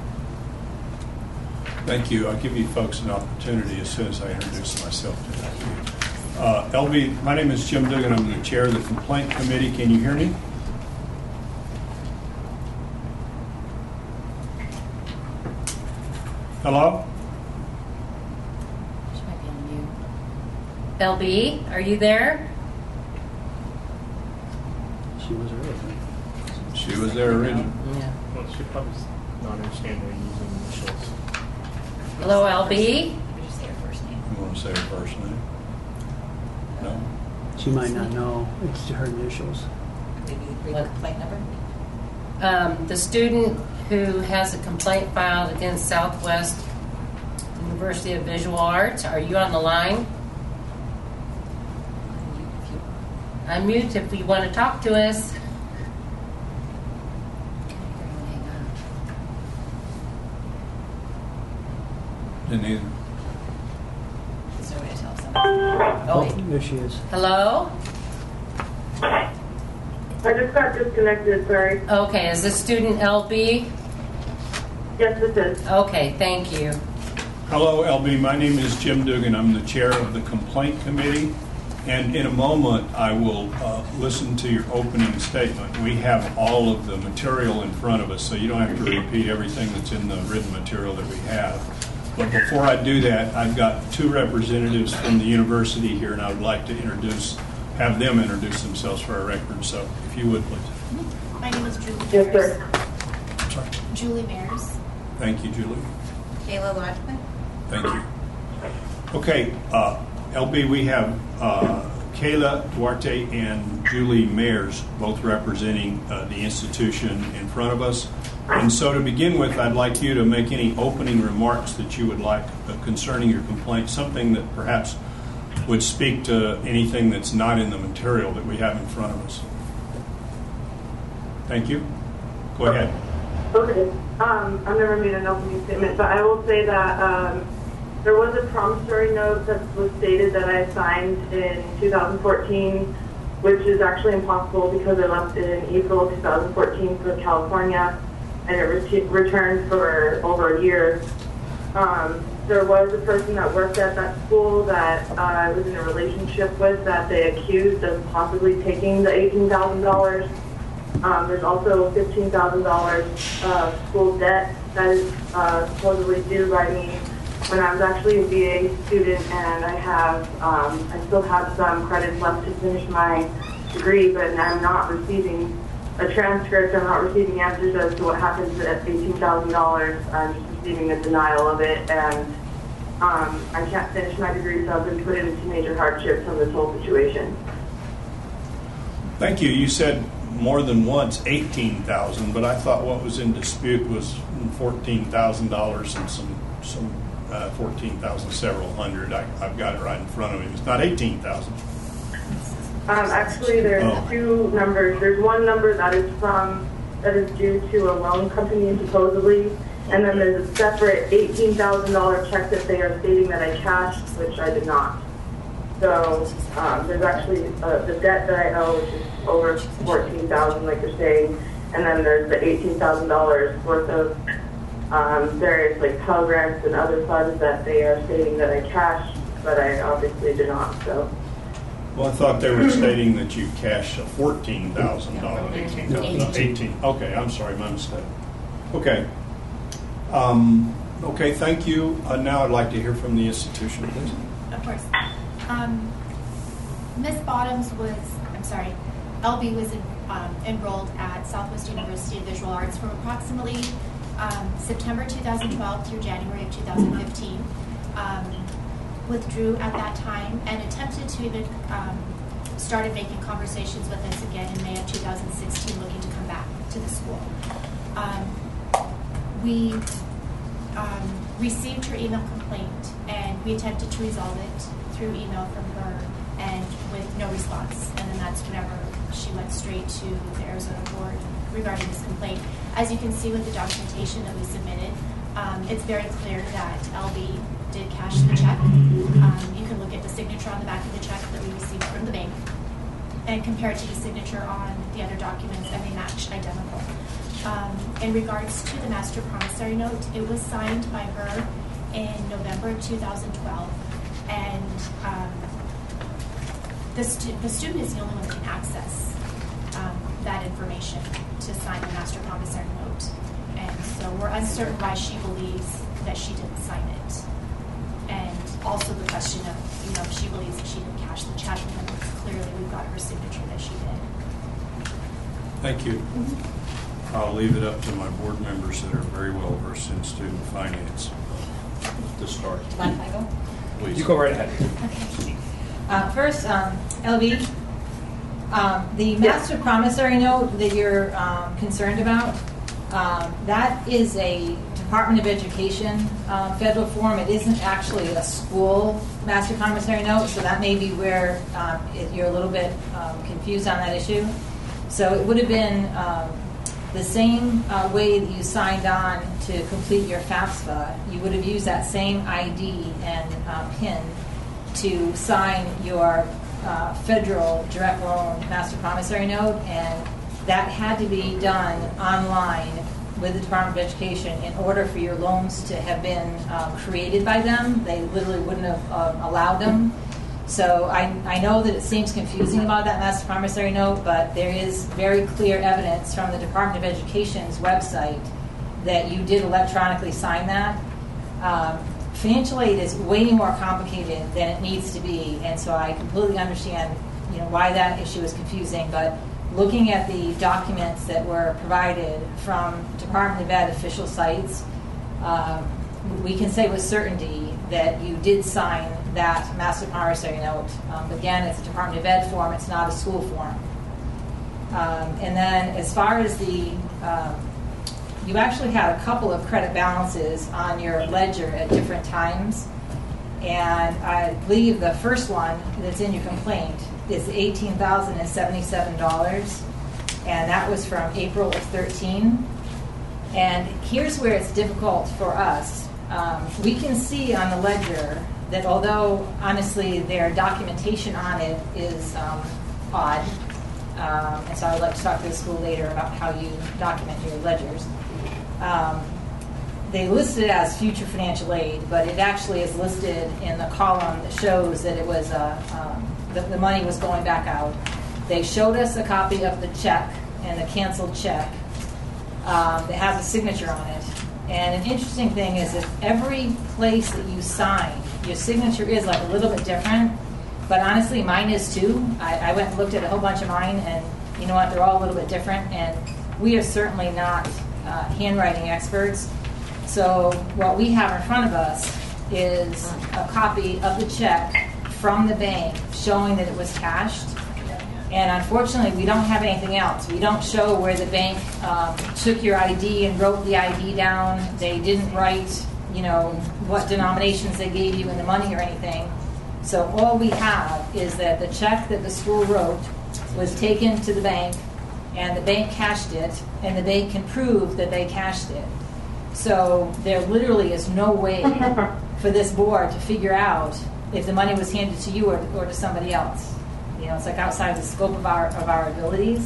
Thank you. I'll give you folks an opportunity as soon as I introduce myself to you. Uh, L B, my name is Jim Dugan. I'm the chair of the complaint committee. Can you hear me? Hello? She might be on mute. L B, are you there? She was earlier. She was there originally. Yeah. Well, she probably not understand they're using initials. Hello, L B? Would you say her first name? You want to say her first name? No? She might not know. It's her initials. Maybe read the complaint number? Um, the student who has a complaint filed against Southwest University of Visual Arts, are you on the line? Unmute if you want to talk to us. Didn't either. Is there a way to tell someone? Oh, wait. there she is. Hello? I just got disconnected, sorry. Okay, is this student L B? Yes, this is. Okay, thank you. Hello, L B. My name is Jim Dugan. I'm the chair of the complaint committee. And in a moment, I will uh, listen to your opening statement. We have all of the material in front of us, so you don't have to repeat everything that's in the written material that we have. But before I do that, I've got two representatives from the university here, and I would like to introduce, have them introduce themselves for our record. So if you would, please. My name is Julie Yes, Mears. sir. Sorry. Julie Mears. Thank you, Julie. Kayla Lodgman? Thank you. Okay, uh, L B, we have uh, Kayla Duarte and Julie Mears, both representing uh, the institution in front of us. And so to begin with, I'd like you to make any opening remarks that you would like uh, concerning your complaint, something that perhaps would speak to anything that's not in the material that we have in front of us. Thank you. Go ahead. Okay. Um, I've never made an opening statement, but I will say that um, there was a promissory note that was stated that I signed in two thousand fourteen, which is actually impossible because I left it in April two thousand fourteen for California, and it re- returned for over a year. Um, there was a person that worked at that school that uh, I was in a relationship with that they accused of possibly taking the eighteen thousand dollars. Um, there's also fifteen thousand dollars uh, school debt that is uh, supposedly due by me when I was actually a B A student, and I have um, I still have some credits left to finish my degree, but I'm not receiving a transcript. I'm not receiving answers as to what happens to that eighteen thousand dollars. I'm just receiving a denial of it, and um, I can't finish my degree, so I've been put into major hardships from this whole situation. Thank you. You said more than once eighteen thousand dollars, but I thought what was in dispute was fourteen thousand dollars and some some uh, fourteen thousand dollars, several hundred. I, I've got it right in front of me. It's not eighteen thousand dollars. Um, actually, there's Oh. two numbers. There's one number that is from that is due to a loan company supposedly, and then there's a separate eighteen thousand dollars check that they are stating that I cashed, which I did not. So um, there's actually uh, the debt that I owe, which is over fourteen thousand dollars, like you're saying, and then there's the eighteen thousand dollars worth of um, various like Pell Grants and other funds that they are stating that I cashed, but I obviously did not. So. Well, I thought they were stating that you cashed a fourteen thousand dollars. eighteen. No, no, eighteen. Okay, I'm sorry, my mistake. Okay. Um, okay, thank you. Uh, now I'd like to hear from the institution, please. Of course. Um, Miss Bottoms was, I'm sorry, L B was in, um, enrolled at Southwest University of Visual Arts from approximately um, September two thousand twelve through January of two thousand fifteen. Um, withdrew at that time and attempted to even um, started making conversations with us again in May of two thousand sixteen, looking to come back to the school. Um, we um, received her email complaint, and we attempted to resolve it through email from her, and with no response. And then that's whenever she went straight to the Arizona board regarding this complaint. As you can see with the documentation that we submitted, um, it's very clear that L B did cash the check. Um, you can look at the signature on the back of the check that we received from the bank and compare it to the signature on the other documents, and they match identical. Um, in regards to the master promissory note, it was signed by her in November of two thousand twelve, and um, the, stu- the student is the only one who can access um, that information to sign the master promissory note. And so we're uncertain why she believes that she didn't sign it. And also the question of, you know, if she believes that she didn't cash the check, and then clearly we've got her signature that she did. Thank you. Mm-hmm. I'll leave it up to my board members that are very well versed in student finance to start. Mind if I go? please. You go right ahead. Okay. Uh, first, um, L B, um, the master promissory note that you're um, concerned about, um, that is a Department of Education uh, federal form. It isn't actually a school master promissory note, so that may be where um, it, you're a little bit um, confused on that issue. So it would have been um, the same uh, way that you signed on to complete your FAFSA. You would have used that same I D and uh, PIN to sign your uh, federal direct loan master promissory note, and that had to be done online with the Department of Education in order for your loans to have been um, created by them. They literally wouldn't have uh, allowed them. So I, I know that it seems confusing about that master promissory note, but there is very clear evidence from the Department of Education's website that you did electronically sign that. Um, financial aid is way more complicated than it needs to be, and so I completely understand, you know, why that issue is confusing. But looking at the documents that were provided from Department of Ed official sites, um, we can say with certainty that you did sign that master promissory note. Um, again, it's a Department of Ed form, it's not a school form. Um, and then as far as the, um, you actually had a couple of credit balances on your ledger at different times. And I believe the first one that's in your complaint is eighteen thousand seventy-seven dollars, and that was from April of thirteen. And here's where it's difficult for us. Um, we can see on the ledger that although honestly their documentation on it is um, odd, um, and so I would like to talk to the school later about how you document your ledgers. Um, they listed it as future financial aid, but it actually is listed in the column that shows that it was a, um, the, the money was going back out. They showed us a copy of the check and the canceled check um, that has a signature on it. And an interesting thing is that every place that you sign, your signature is like a little bit different. But honestly, mine is too. I, I went and looked at a whole bunch of mine, and you know what? They're all a little bit different. And we are certainly not uh, handwriting experts. So what we have in front of us is a copy of the check from the bank showing that it was cashed. And unfortunately, we don't have anything else. We don't show where the bank um, took your I D and wrote the I D down. They didn't write, you know, what denominations they gave you in the money or anything. So all we have is that the check that the school wrote was taken to the bank, and the bank cashed it, and the bank can prove that they cashed it. So there literally is no way for this board to figure out if the money was handed to you or, or to somebody else. You know, it's like outside the scope of our of our abilities.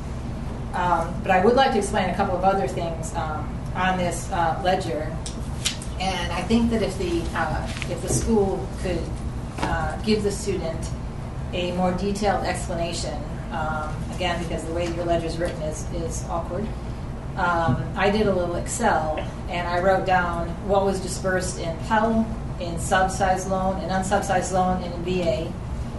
Um, but I would like to explain a couple of other things um, on this uh, ledger. And I think that if the uh, if the school could uh, give the student a more detailed explanation, um, again, because the way your ledger is written is is awkward. Um, I did a little Excel, and I wrote down what was dispersed in Pell, in subsidized loan, in unsubsidized loan, and in V A,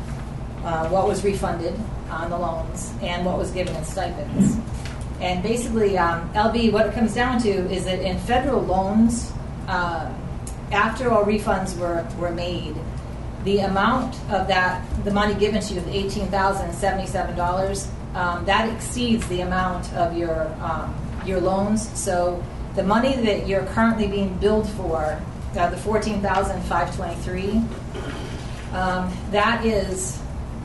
uh, what was refunded on the loans, and what was given in stipends. And basically, um, L B, what it comes down to is that in federal loans, uh, after all refunds were, were made, the amount of that, the money given to you, the eighteen thousand seventy-seven dollars, um, that exceeds the amount of your um, your loans. So the money that you're currently being billed for, uh, the fourteen thousand five hundred twenty-three dollars, um, that is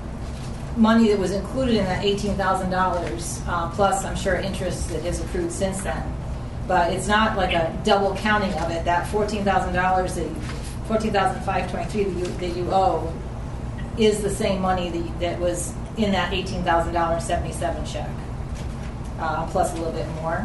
money that was included in that eighteen thousand dollars, uh, plus I'm sure interest that has accrued since then. But it's not like a double counting of it. That fourteen thousand dollars, that fourteen thousand five hundred twenty-three dollars that you, that you owe, is the same money that, that was in that eighteen thousand seventy-seven dollars check. Uh, plus a little bit more.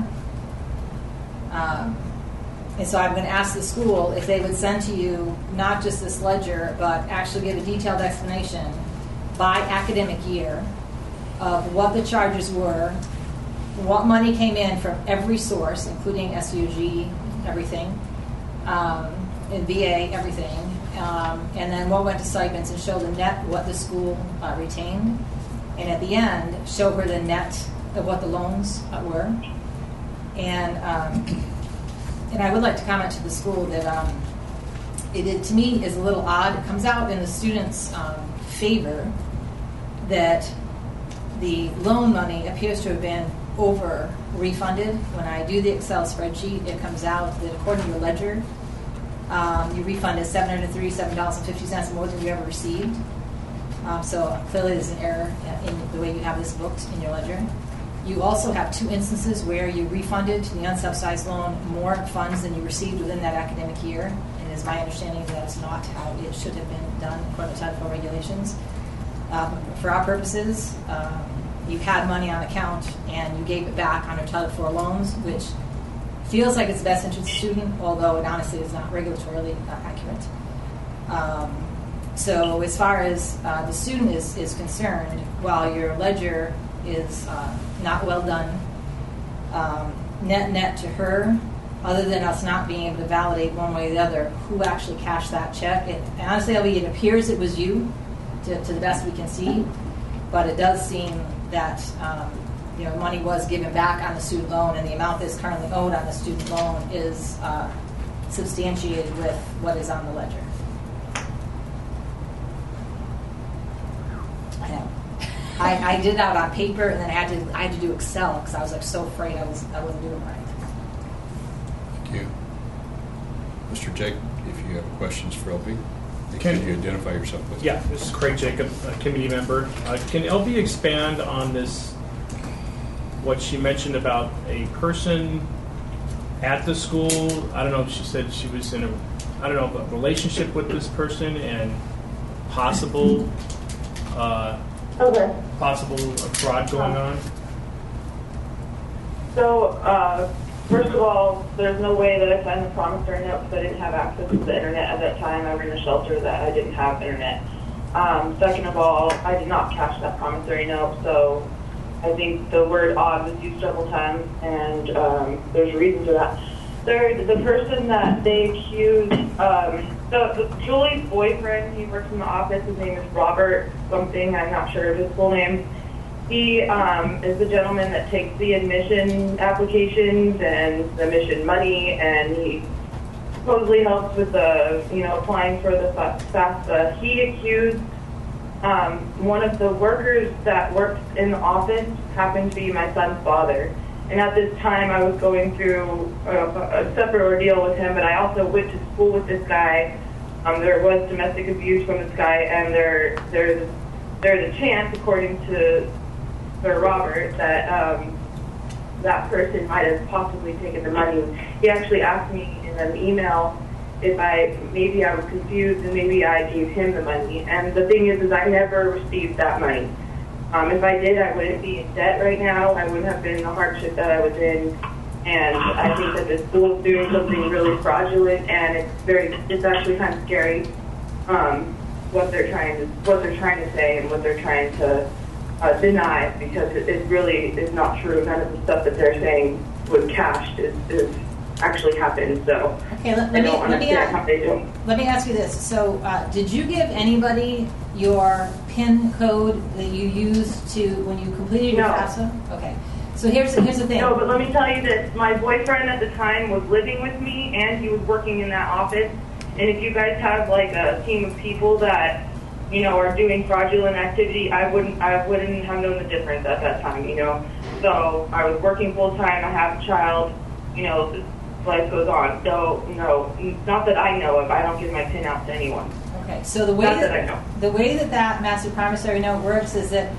Um, and so I'm going to ask the school if they would send to you not just this ledger, but actually give a detailed explanation by academic year of what the charges were, what money came in from every source, including S U G, everything, um, and V A, everything, um, and then what went to stipends, and show the net what the school uh, retained. And at the end, show her the net of what the loans uh, were. And um, and I would like to comment to the school that um, it, it to me is a little odd. It comes out in the student's um, favor that the loan money appears to have been over refunded. When I do the Excel spreadsheet, it comes out that according to your ledger, um, you refunded seven hundred thirty-seven dollars and fifty cents more than you ever received. Um, so clearly there's an error in the way you have this booked in your ledger. You also have two instances where you refunded to the unsubsidized loan more funds than you received within that academic year. And it is my understanding that that's not how it should have been done according to Title four regulations. Um, for our purposes, um, you had money on account and you gave it back under Title four loans, which feels like it's the best interest of the student, although it honestly is not regulatorily uh, accurate. Um, so as far as uh, the student is, is concerned, while your ledger is uh, not well done, um, net net to her, other than us not being able to validate one way or the other who actually cashed that check. It, and honestly, it appears it was you, to, to the best we can see, but it does seem that um, you know, money was given back on the student loan, and the amount that's currently owed on the student loan is uh, substantiated with what is on the ledger. I know. I, I did it out on paper, and then I had to I had to do Excel because I was like so afraid I was I wasn't doing it right. Thank you, Mister Jake. If you have questions for L B, Can- can you identify yourself, please? Yeah, this is Craig Jacob, a committee member. Uh, can L B expand on this, what she mentioned about a person at the school? I don't know if she said she was in a, I don't know, a relationship with this person and possible, uh, Okay. possible fraud going on? So, uh, first of all, there's no way that I signed the promissory note because I didn't have access to the internet at that time. I was in a shelter that I didn't have internet. Um, second of all, I did not cash that promissory note, so I think the word odd was used several times, and um, there's a reason for that. Third, the person that they accused, um, the, the Julie's boyfriend, he works in the office, his name is Robert something, I'm not sure of his full name. He um, is the gentleman that takes the admission applications and the admission money, and he supposedly helps with the, you know, applying for the FAFSA. He accused um, one of the workers that works in the office, happened to be my son's father. And at this time, I was going through a, a separate ordeal with him, but I also went to school with this guy. Um, there was domestic abuse from this guy, and there, there's, there's a chance, according to Sir Robert, that um, that person might have possibly taken the money. He actually asked me in an email if I, maybe I was confused and maybe I gave him the money. And the thing is, is I never received that money. Um, if I did, I wouldn't be in debt right now. I wouldn't have been in the hardship that I was in. And I think that the school is doing something really fraudulent, and it's very, it's actually kind of scary um, what they're trying to, what they're trying to say and what they're trying to uh, deny, because it, it really is not true. None of the stuff that they're saying was cashed is, is actually happened. So Okay, let, I let me don't let me, understand how they do. let me ask you this. So, uh, did you give anybody your PIN code that you used to when you completed your No. FAFSA? Okay. So here's here's the thing. No, but let me tell you this. My boyfriend at the time was living with me, and he was working in that office. And if you guys have like a team of people that, you know, are doing fraudulent activity, I wouldn't I wouldn't have known the difference at that time, you know. So I was working full time. I have a child. You know, life goes on. So no, not that I know of. I don't give my PIN out to anyone. Okay. So the way Not that, that I know. the way that that master promissory note works is that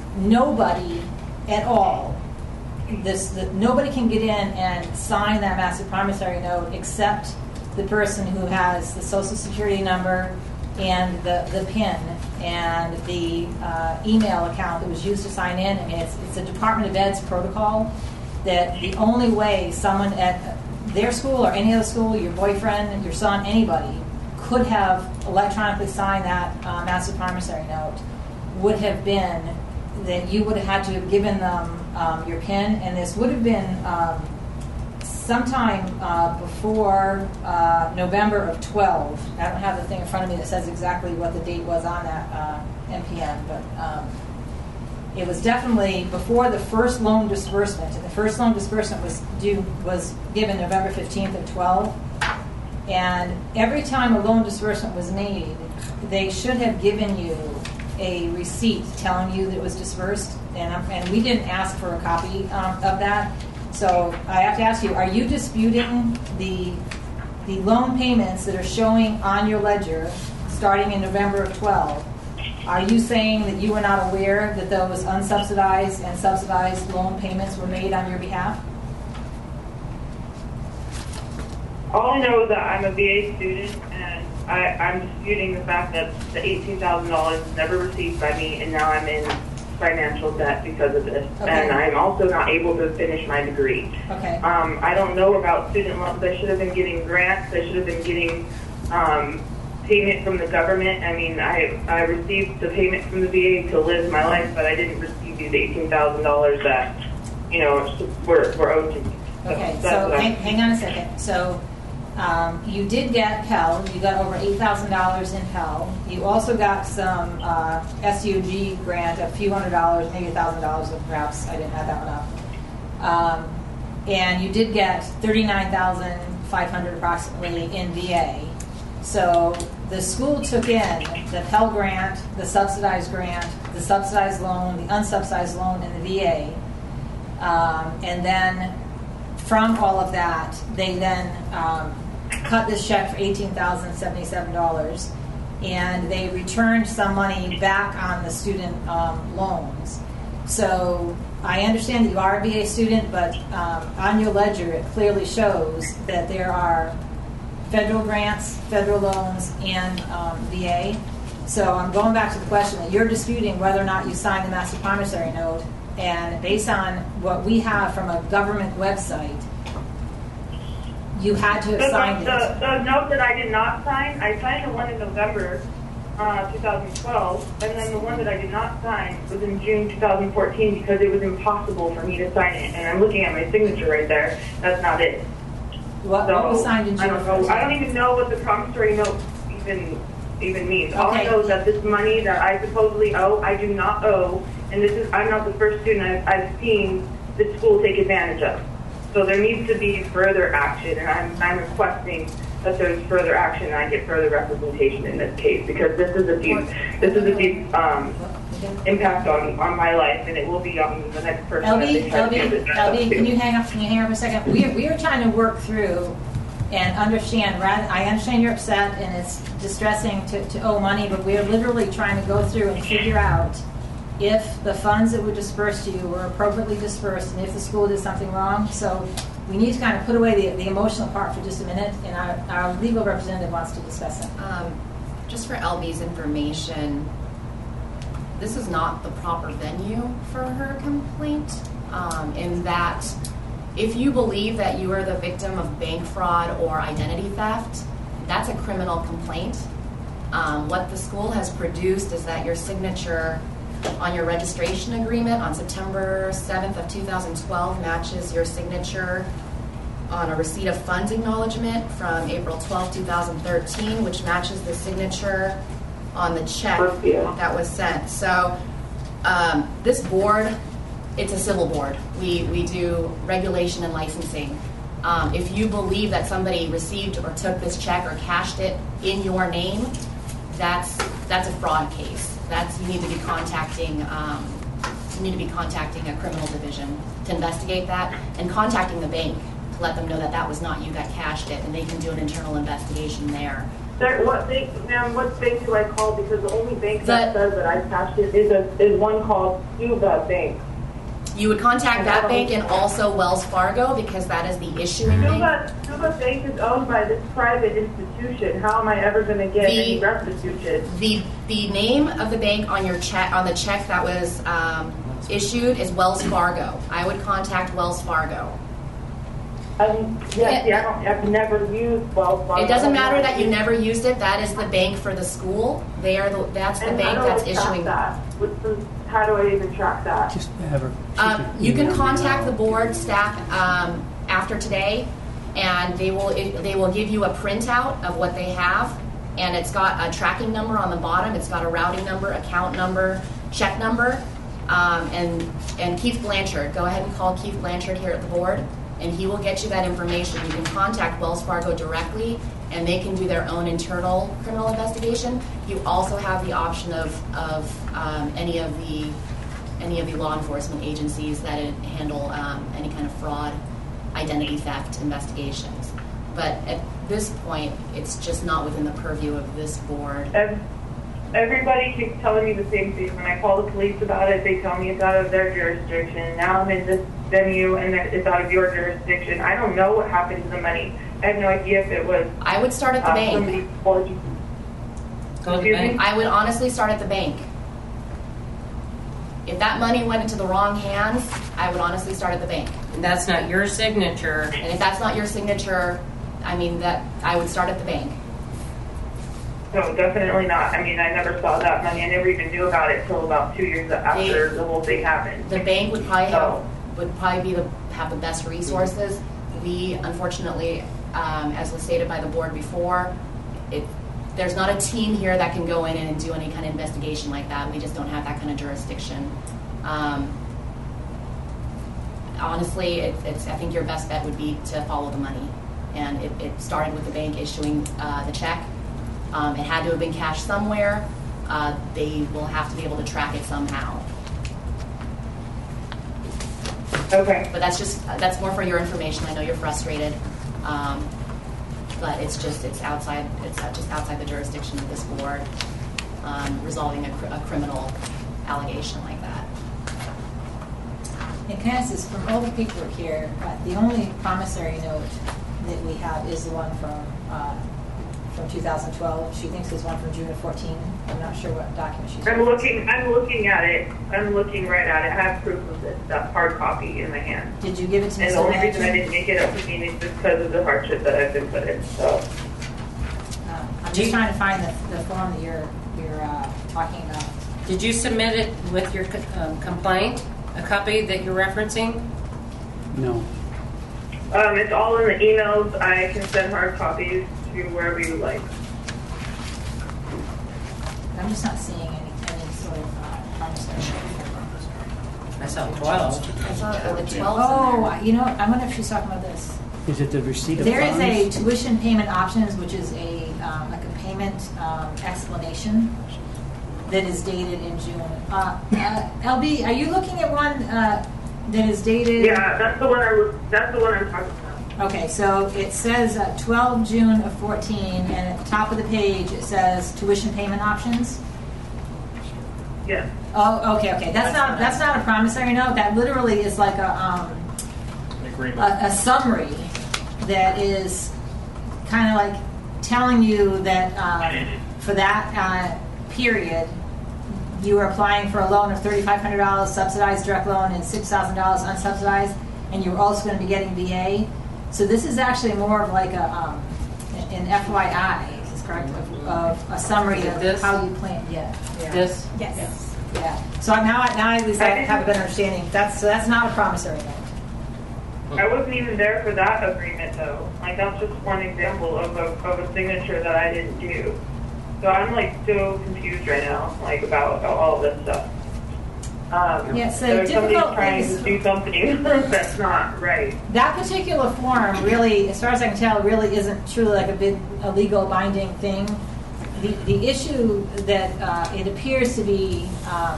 nobody at all, this the, nobody can get in and sign that master promissory note except the person who has the social security number and the, the PIN and the uh, email account that was used to sign in. I mean, it's, it's a Department of Ed's protocol that the only way someone at their school or any other school, your boyfriend, your son, anybody, could have electronically signed that uh, master promissory note would have been that you would have had to have given them um, your PIN, and this would have been um, sometime uh, before uh, November of twelve. I don't have the thing in front of me that says exactly what the date was on that uh, M P N, but um, it was definitely before the first loan disbursement. And the first loan disbursement was due was given November fifteenth of twelve. And every time a loan disbursement was made, they should have given you a receipt telling you that it was dispersed, and, I'm- and we didn't ask for a copy um, of that. So I have to ask you, are you disputing the, the loan payments that are showing on your ledger starting in November of twelve? Are you saying that you were not aware that those unsubsidized and subsidized loan payments were made on your behalf? All I know is that I'm a V A student, and I, I'm disputing the fact that the eighteen thousand dollars was never received by me, and now I'm in financial debt because of this. Okay. And I'm also not able to finish my degree. Okay. Um, I don't know about student loans. I should have been getting grants. I should have been getting um, payment from the government. I mean, I I received the payment from the V A to live my life, but I didn't receive these eighteen thousand dollars that, you know, were, were owed to me. Okay, That's so what hang, I'm- hang on a second. So um, you did get Pell. You got over eight thousand dollars in Pell. You also got some uh, S U G grant, a few hundred dollars, maybe a thousand dollars, perhaps. I didn't add that one up. Um, and you did get thirty-nine thousand five hundred dollars approximately in V A. So the school took in the Pell Grant, the subsidized grant, the subsidized loan, the unsubsidized loan, and the V A. Um, and then from all of that, they then um, cut this check for eighteen thousand seventy-seven dollars, and they returned some money back on the student um, loans. So I understand that you are a V A student, but um, on your ledger it clearly shows that there are federal grants, federal loans, and um, V A. So I'm going back to the question that you're disputing whether or not you signed the master promissory note, and based on what we have from a government website, you had to have The, signed the, it. the note that I did not sign, I signed the one in November uh, twenty twelve, and then the one that I did not sign was in June two thousand fourteen because it was impossible for me to sign it. And I'm looking at my signature right there. That's not it. What, so, what was signed in June? I don't know. I don't even know what the promissory note even even means. All I Okay. know is that this money that I supposedly owe, I do not owe, and this is I'm not the first student I've, I've seen the school take advantage of. So there needs to be further action, and I'm I'm requesting that there's further action and I get further representation in this case because this is a deep this is a deep um, impact on, on my life, and it will be on the next person. L that B, they try L to B, give this L B, to. can you hang up? Can you hang up a second? We are, we are trying to work through and understand. Rather, I understand you're upset and it's distressing to, to owe money, but we are literally trying to go through and figure out if the funds that were dispersed to you were appropriately dispersed and if the school did something wrong. So we need to kind of put away the, the emotional part for just a minute, and our, our legal representative wants to discuss it. Um, just for L B's information, this is not the proper venue for her complaint, um, in that if you believe that you are the victim of bank fraud or identity theft, that's a criminal complaint. Um, what the school has produced is that your signature on your registration agreement on September seventh of two thousand twelve matches your signature on a receipt of funds acknowledgement from April twelfth, two thousand thirteen, which matches the signature on the check that was sent. So um, this board, it's a civil board. We, we do regulation and licensing. Um, if you believe that somebody received or took this check or cashed it in your name, that's that's a fraud case. That's you need to be contacting um, you need to be contacting a criminal division to investigate that, and contacting the bank to let them know that that was not you that cashed it, and they can do an internal investigation there. There, what bank, ma'am? What bank do I call? Because the only bank that The- says that I cashed it is a is one called Suba Bank. You would contact that bank and also Wells Fargo because that is the issuing bank. Suba, Suba Bank is owned by this private institution. How am I ever going to get The- any restitution? The the name of the bank on your check on the check that was um, issued is Wells Fargo. I would contact Wells Fargo. Um, yes, yeah, I don't, I've never used Wells Fargo. It doesn't matter that you never used it. That is the bank for the school. They are the that's the And bank how do I that's track issuing. that? What's the, how do I even track that? Just have her. Um, you can contact the board staff um, after today, and they will it, they will give you a printout of what they have, and it's got a tracking number on the bottom. It's got a routing number, account number, check number, um, and and Keith Blanchard. Go ahead and call Keith Blanchard here at the board, and he will get you that information. You can contact Wells Fargo directly and they can do their own internal criminal investigation. You also have the option of, of um, any of the any of the law enforcement agencies that handle um, any kind of fraud, identity theft investigations. But at this point, it's just not within the purview of this board. Everybody keeps telling me the same thing. When I call the police about it, they tell me it's out of their jurisdiction. Now I'm in this venue and it's out of your jurisdiction. I don't know what happened to the money. I have no idea if it was. I would start at the uh, bank. somebody called you. Go to the bank. I would honestly start at the bank. If that money went into the wrong hands, I would honestly start at the bank. And that's not your signature. And if that's not your signature, I mean, that I would start at the bank. No, definitely not. I mean, I never saw that money. I never even knew about it till about two years after They- the whole thing happened. The bank would probably have So- would probably be the have the best resources. We unfortunately, um, as was stated by the board before, it there's not a team here that can go in and do any kind of investigation like that. We just don't have that kind of jurisdiction. Um, honestly, it, it's I think your best bet would be to follow the money, and it, it started with the bank issuing uh, the check. Um, it had to have been cashed somewhere. Uh, they will have to be able to track it somehow. Okay. But that's just, that's more for your information. I know you're frustrated. Um, but it's just, it's outside, it's just outside the jurisdiction of this board, um, resolving a, cr- a criminal allegation like that. And Candace, from all the paperwork here, uh, the only promissory note that we have is the one from uh, from two thousand twelve. She thinks there's one from June of fourteen. I'm not sure what document she's. I'm looking. I'm looking at it. I'm looking right at it. I have proof of this. That hard copy in my hand. Did you give it to And Mister the only reason I Blanchard? didn't make it up to me is because of the hardship that I've been put in. So. Uh, I'm just trying to find the, the form that you're you're uh, talking about. Did you submit it with your co- um, complaint, a copy that you're referencing? No. Um, it's all in the emails. I can send hard copies to wherever you like. I'm just not seeing any, any sort of uh, promissory. I saw twelve. I saw uh, the twelve. Oh, you know what? I wonder if she's talking about this. Is it the receipt of There is funds? a tuition payment options, which is a um, like a payment um, explanation that is dated in June. Uh, uh, L B, are you looking at one uh, that is dated? Yeah, that's the one. I was. That's the one I'm talking about. Okay, so it says uh, twelve June of fourteen, and at the top of the page it says tuition payment options. Yes. Oh, okay, okay. That's not that's not a promissory note. That literally is like a um, An agreement. a, a summary that is kind of like telling you that um, for that uh, period you are applying for a loan of thirty-five hundred dollars subsidized direct loan and six thousand dollars unsubsidized, and you're also going to be getting V A. So this is actually more of like a um, an F Y I, is correct, of, of a summary Is it of this? how you plan. Yeah. yeah. This? Yes. Yeah. So now, now at least I have a better understanding. That's so that's not a promissory note. I wasn't even there for that agreement though. Like that's just one example of a of a signature that I didn't do. So I'm like so confused right now, like about all of this stuff. Um, Yeah, so so somebody's difficult trying is- to do something that's not right. That particular form really, as far as I can tell, really isn't truly like a big, a legal binding thing. The, the issue that uh, it appears to be um,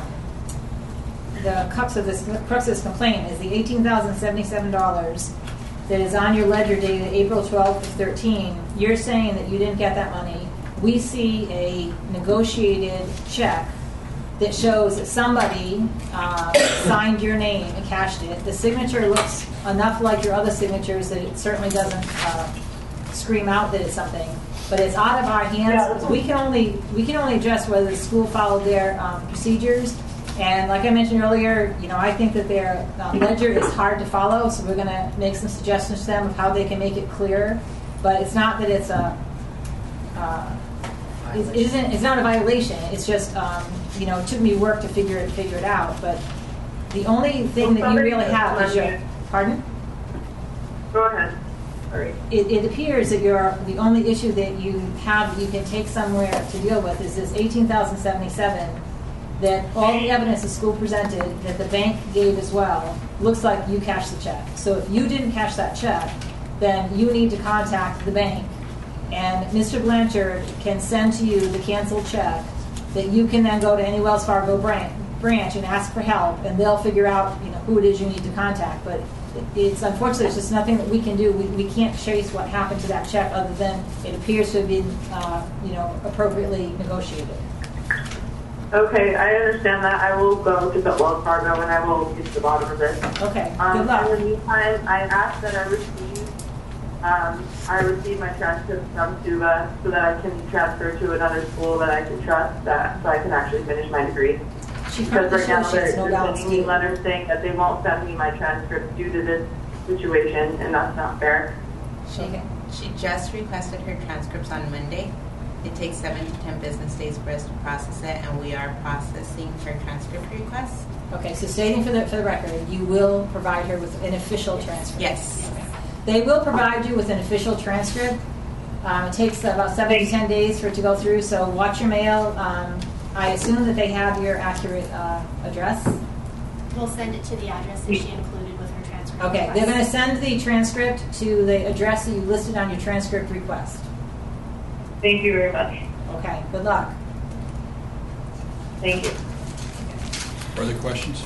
the crux of this crux of this complaint is the eighteen thousand seventy-seven dollars that is on your ledger dated April twelfth of thirteen. You're saying that you didn't get that money. We see a negotiated check that shows that somebody uh, signed your name and cashed it. The signature looks enough like your other signatures that it certainly doesn't uh, scream out that it's something. But it's out of our hands. We can only we can only address whether the school followed their um, procedures. And like I mentioned earlier, you know, I think that their uh, ledger is hard to follow, so we're going to make some suggestions to them of how they can make it clearer. But it's not that it's a uh, it isn't. It's not a violation. It's just um, you know, it took me work to figure it figure it out. But the only thing that you really have is your pardon. Go ahead. Sorry. It, it appears that you're the only issue that you have that you can take somewhere to deal with is this eighteen thousand seventy-seven. That all the evidence the school presented that the bank gave as well looks like you cashed the check. So if you didn't cash that check, then you need to contact the bank and Mister Blanchard can send to you the canceled check, that you can then go to any Wells Fargo branch, branch and ask for help, and they'll figure out, you know, who it is you need to contact. But it's unfortunately, there's just nothing that we can do. We, we can't trace what happened to that check other than it appears to have been, uh, you know, appropriately negotiated. Okay, I understand that. I will go to the Wells Fargo and I will get to the bottom of this. Okay, Um, good luck. In the meantime, I asked that I receive, um, I receive my transcript from Suva so that I can transfer to another school that I can trust, that so I can actually finish my degree. She Because probably right now should. She they're, has no they're balance sending me due. letters saying that they won't send me my transcript due to this situation, and that's not fair. She, she just requested her transcripts on Monday. It takes seven to ten business days for us to process it, and we are processing her transcript request. Okay, so stating for the, for the record, you will provide her with an official transcript? Yes. Okay. They will provide you with an official transcript. Um, it takes about seven to ten days for it to go through, so watch your mail. Um, I assume that they have your accurate uh, address? We'll send it to the address that she included with her transcript. Okay, request. they're going to send the transcript to the address that you listed on your transcript request. Thank you very much. Okay, good luck. Thank you. Further questions?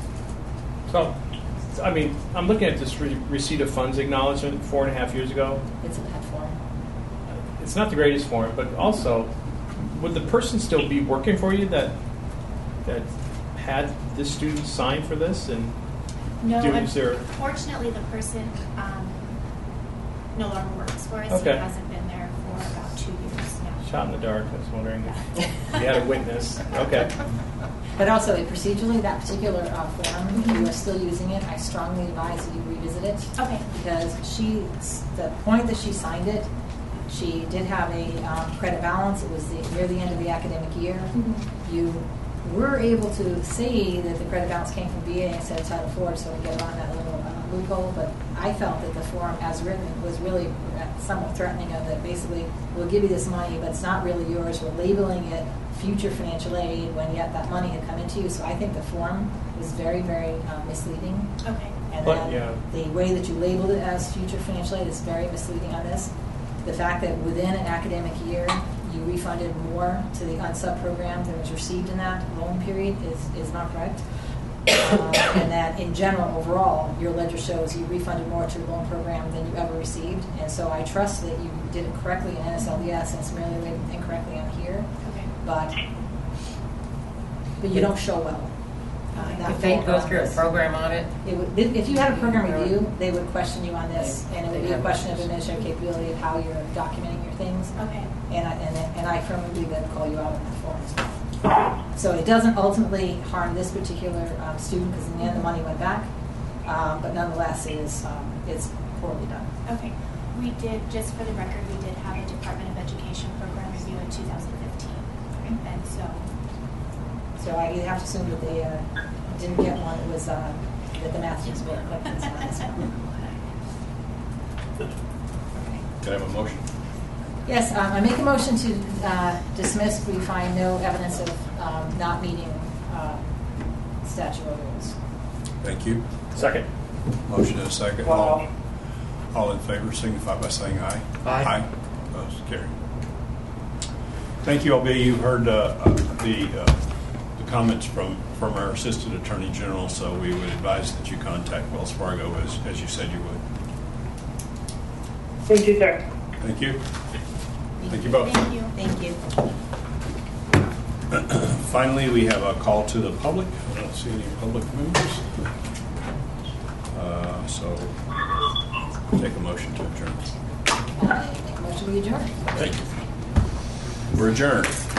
So, I mean, I'm looking at this re- receipt of funds acknowledgement four and a half years ago. It's a bad form. It's not the greatest form, but also, would the person still be working for you that that had this student sign for this? And No, do, is there, unfortunately, the person um, no longer works for us. Okay. He hasn't been there for about two years now. shot in the dark? I was wondering if you had a witness. Okay. But also, procedurally, that particular uh, form, if you are still using it, I strongly advise that you revisit it. Okay. Because she, the point that she signed it, she did have a um, credit balance. It was the, near the end of the academic year. Mm-hmm. You were able to say that the credit balance came from B A instead of Title four, so we get around that little uh, loophole. But I felt that the form, as written, was really somewhat threatening of that basically, we'll give you this money, but it's not really yours. We're labeling it future financial aid when yet that money had come into you. So I think the form was very, very uh, misleading. Okay. And But, then yeah. the way that you labeled it as future financial aid is very misleading on this. The fact that within an academic year, you refunded more to the unsub program than was received in that loan period is, is not correct. Um, and that in general, overall, your ledger shows you refunded more to the loan program than you ever received. And so I trust that you did it correctly in N S L D S, and it's merely written incorrectly on here. Okay. But, but you don't show well. Uh, in that If they form go on through a this. program audit, It would, if you had a program review, they would question you on this, and it would They'd be a have question of questions. administrative capability of how you're documenting your things. Okay. And I, and, and I firmly believe they'd call you out on that form as well. So it doesn't ultimately harm this particular um, student, because in the end the money went back, um, but nonetheless it is, um, it's poorly done. Okay. We did, just for the record, we did have a Department of Education program review in two thousand fifteen. And so, So I you have to assume that they uh, didn't get one that was, uh, that the math was very quick. It's not this one. Can I have a motion? Yes, um, I make a motion to uh, dismiss if we find no evidence of um, not meeting uh, statutory rules. Thank you. Second. Motion and a second. All, all in favor signify by saying aye. Aye. Aye. Opposed? Carried. Thank you, L B. You heard uh, uh, the, uh, the comments from, from our Assistant Attorney General, so we would advise that you contact Wells Fargo as, as you said you would. Thank you, sir. Thank you. Thank you both. thank you. Thank you. Finally, we have a call to the public. I don't see any public members. Uh, so take a motion to adjourn. Uh, Make a motion to adjourn. Thank you. We're adjourned.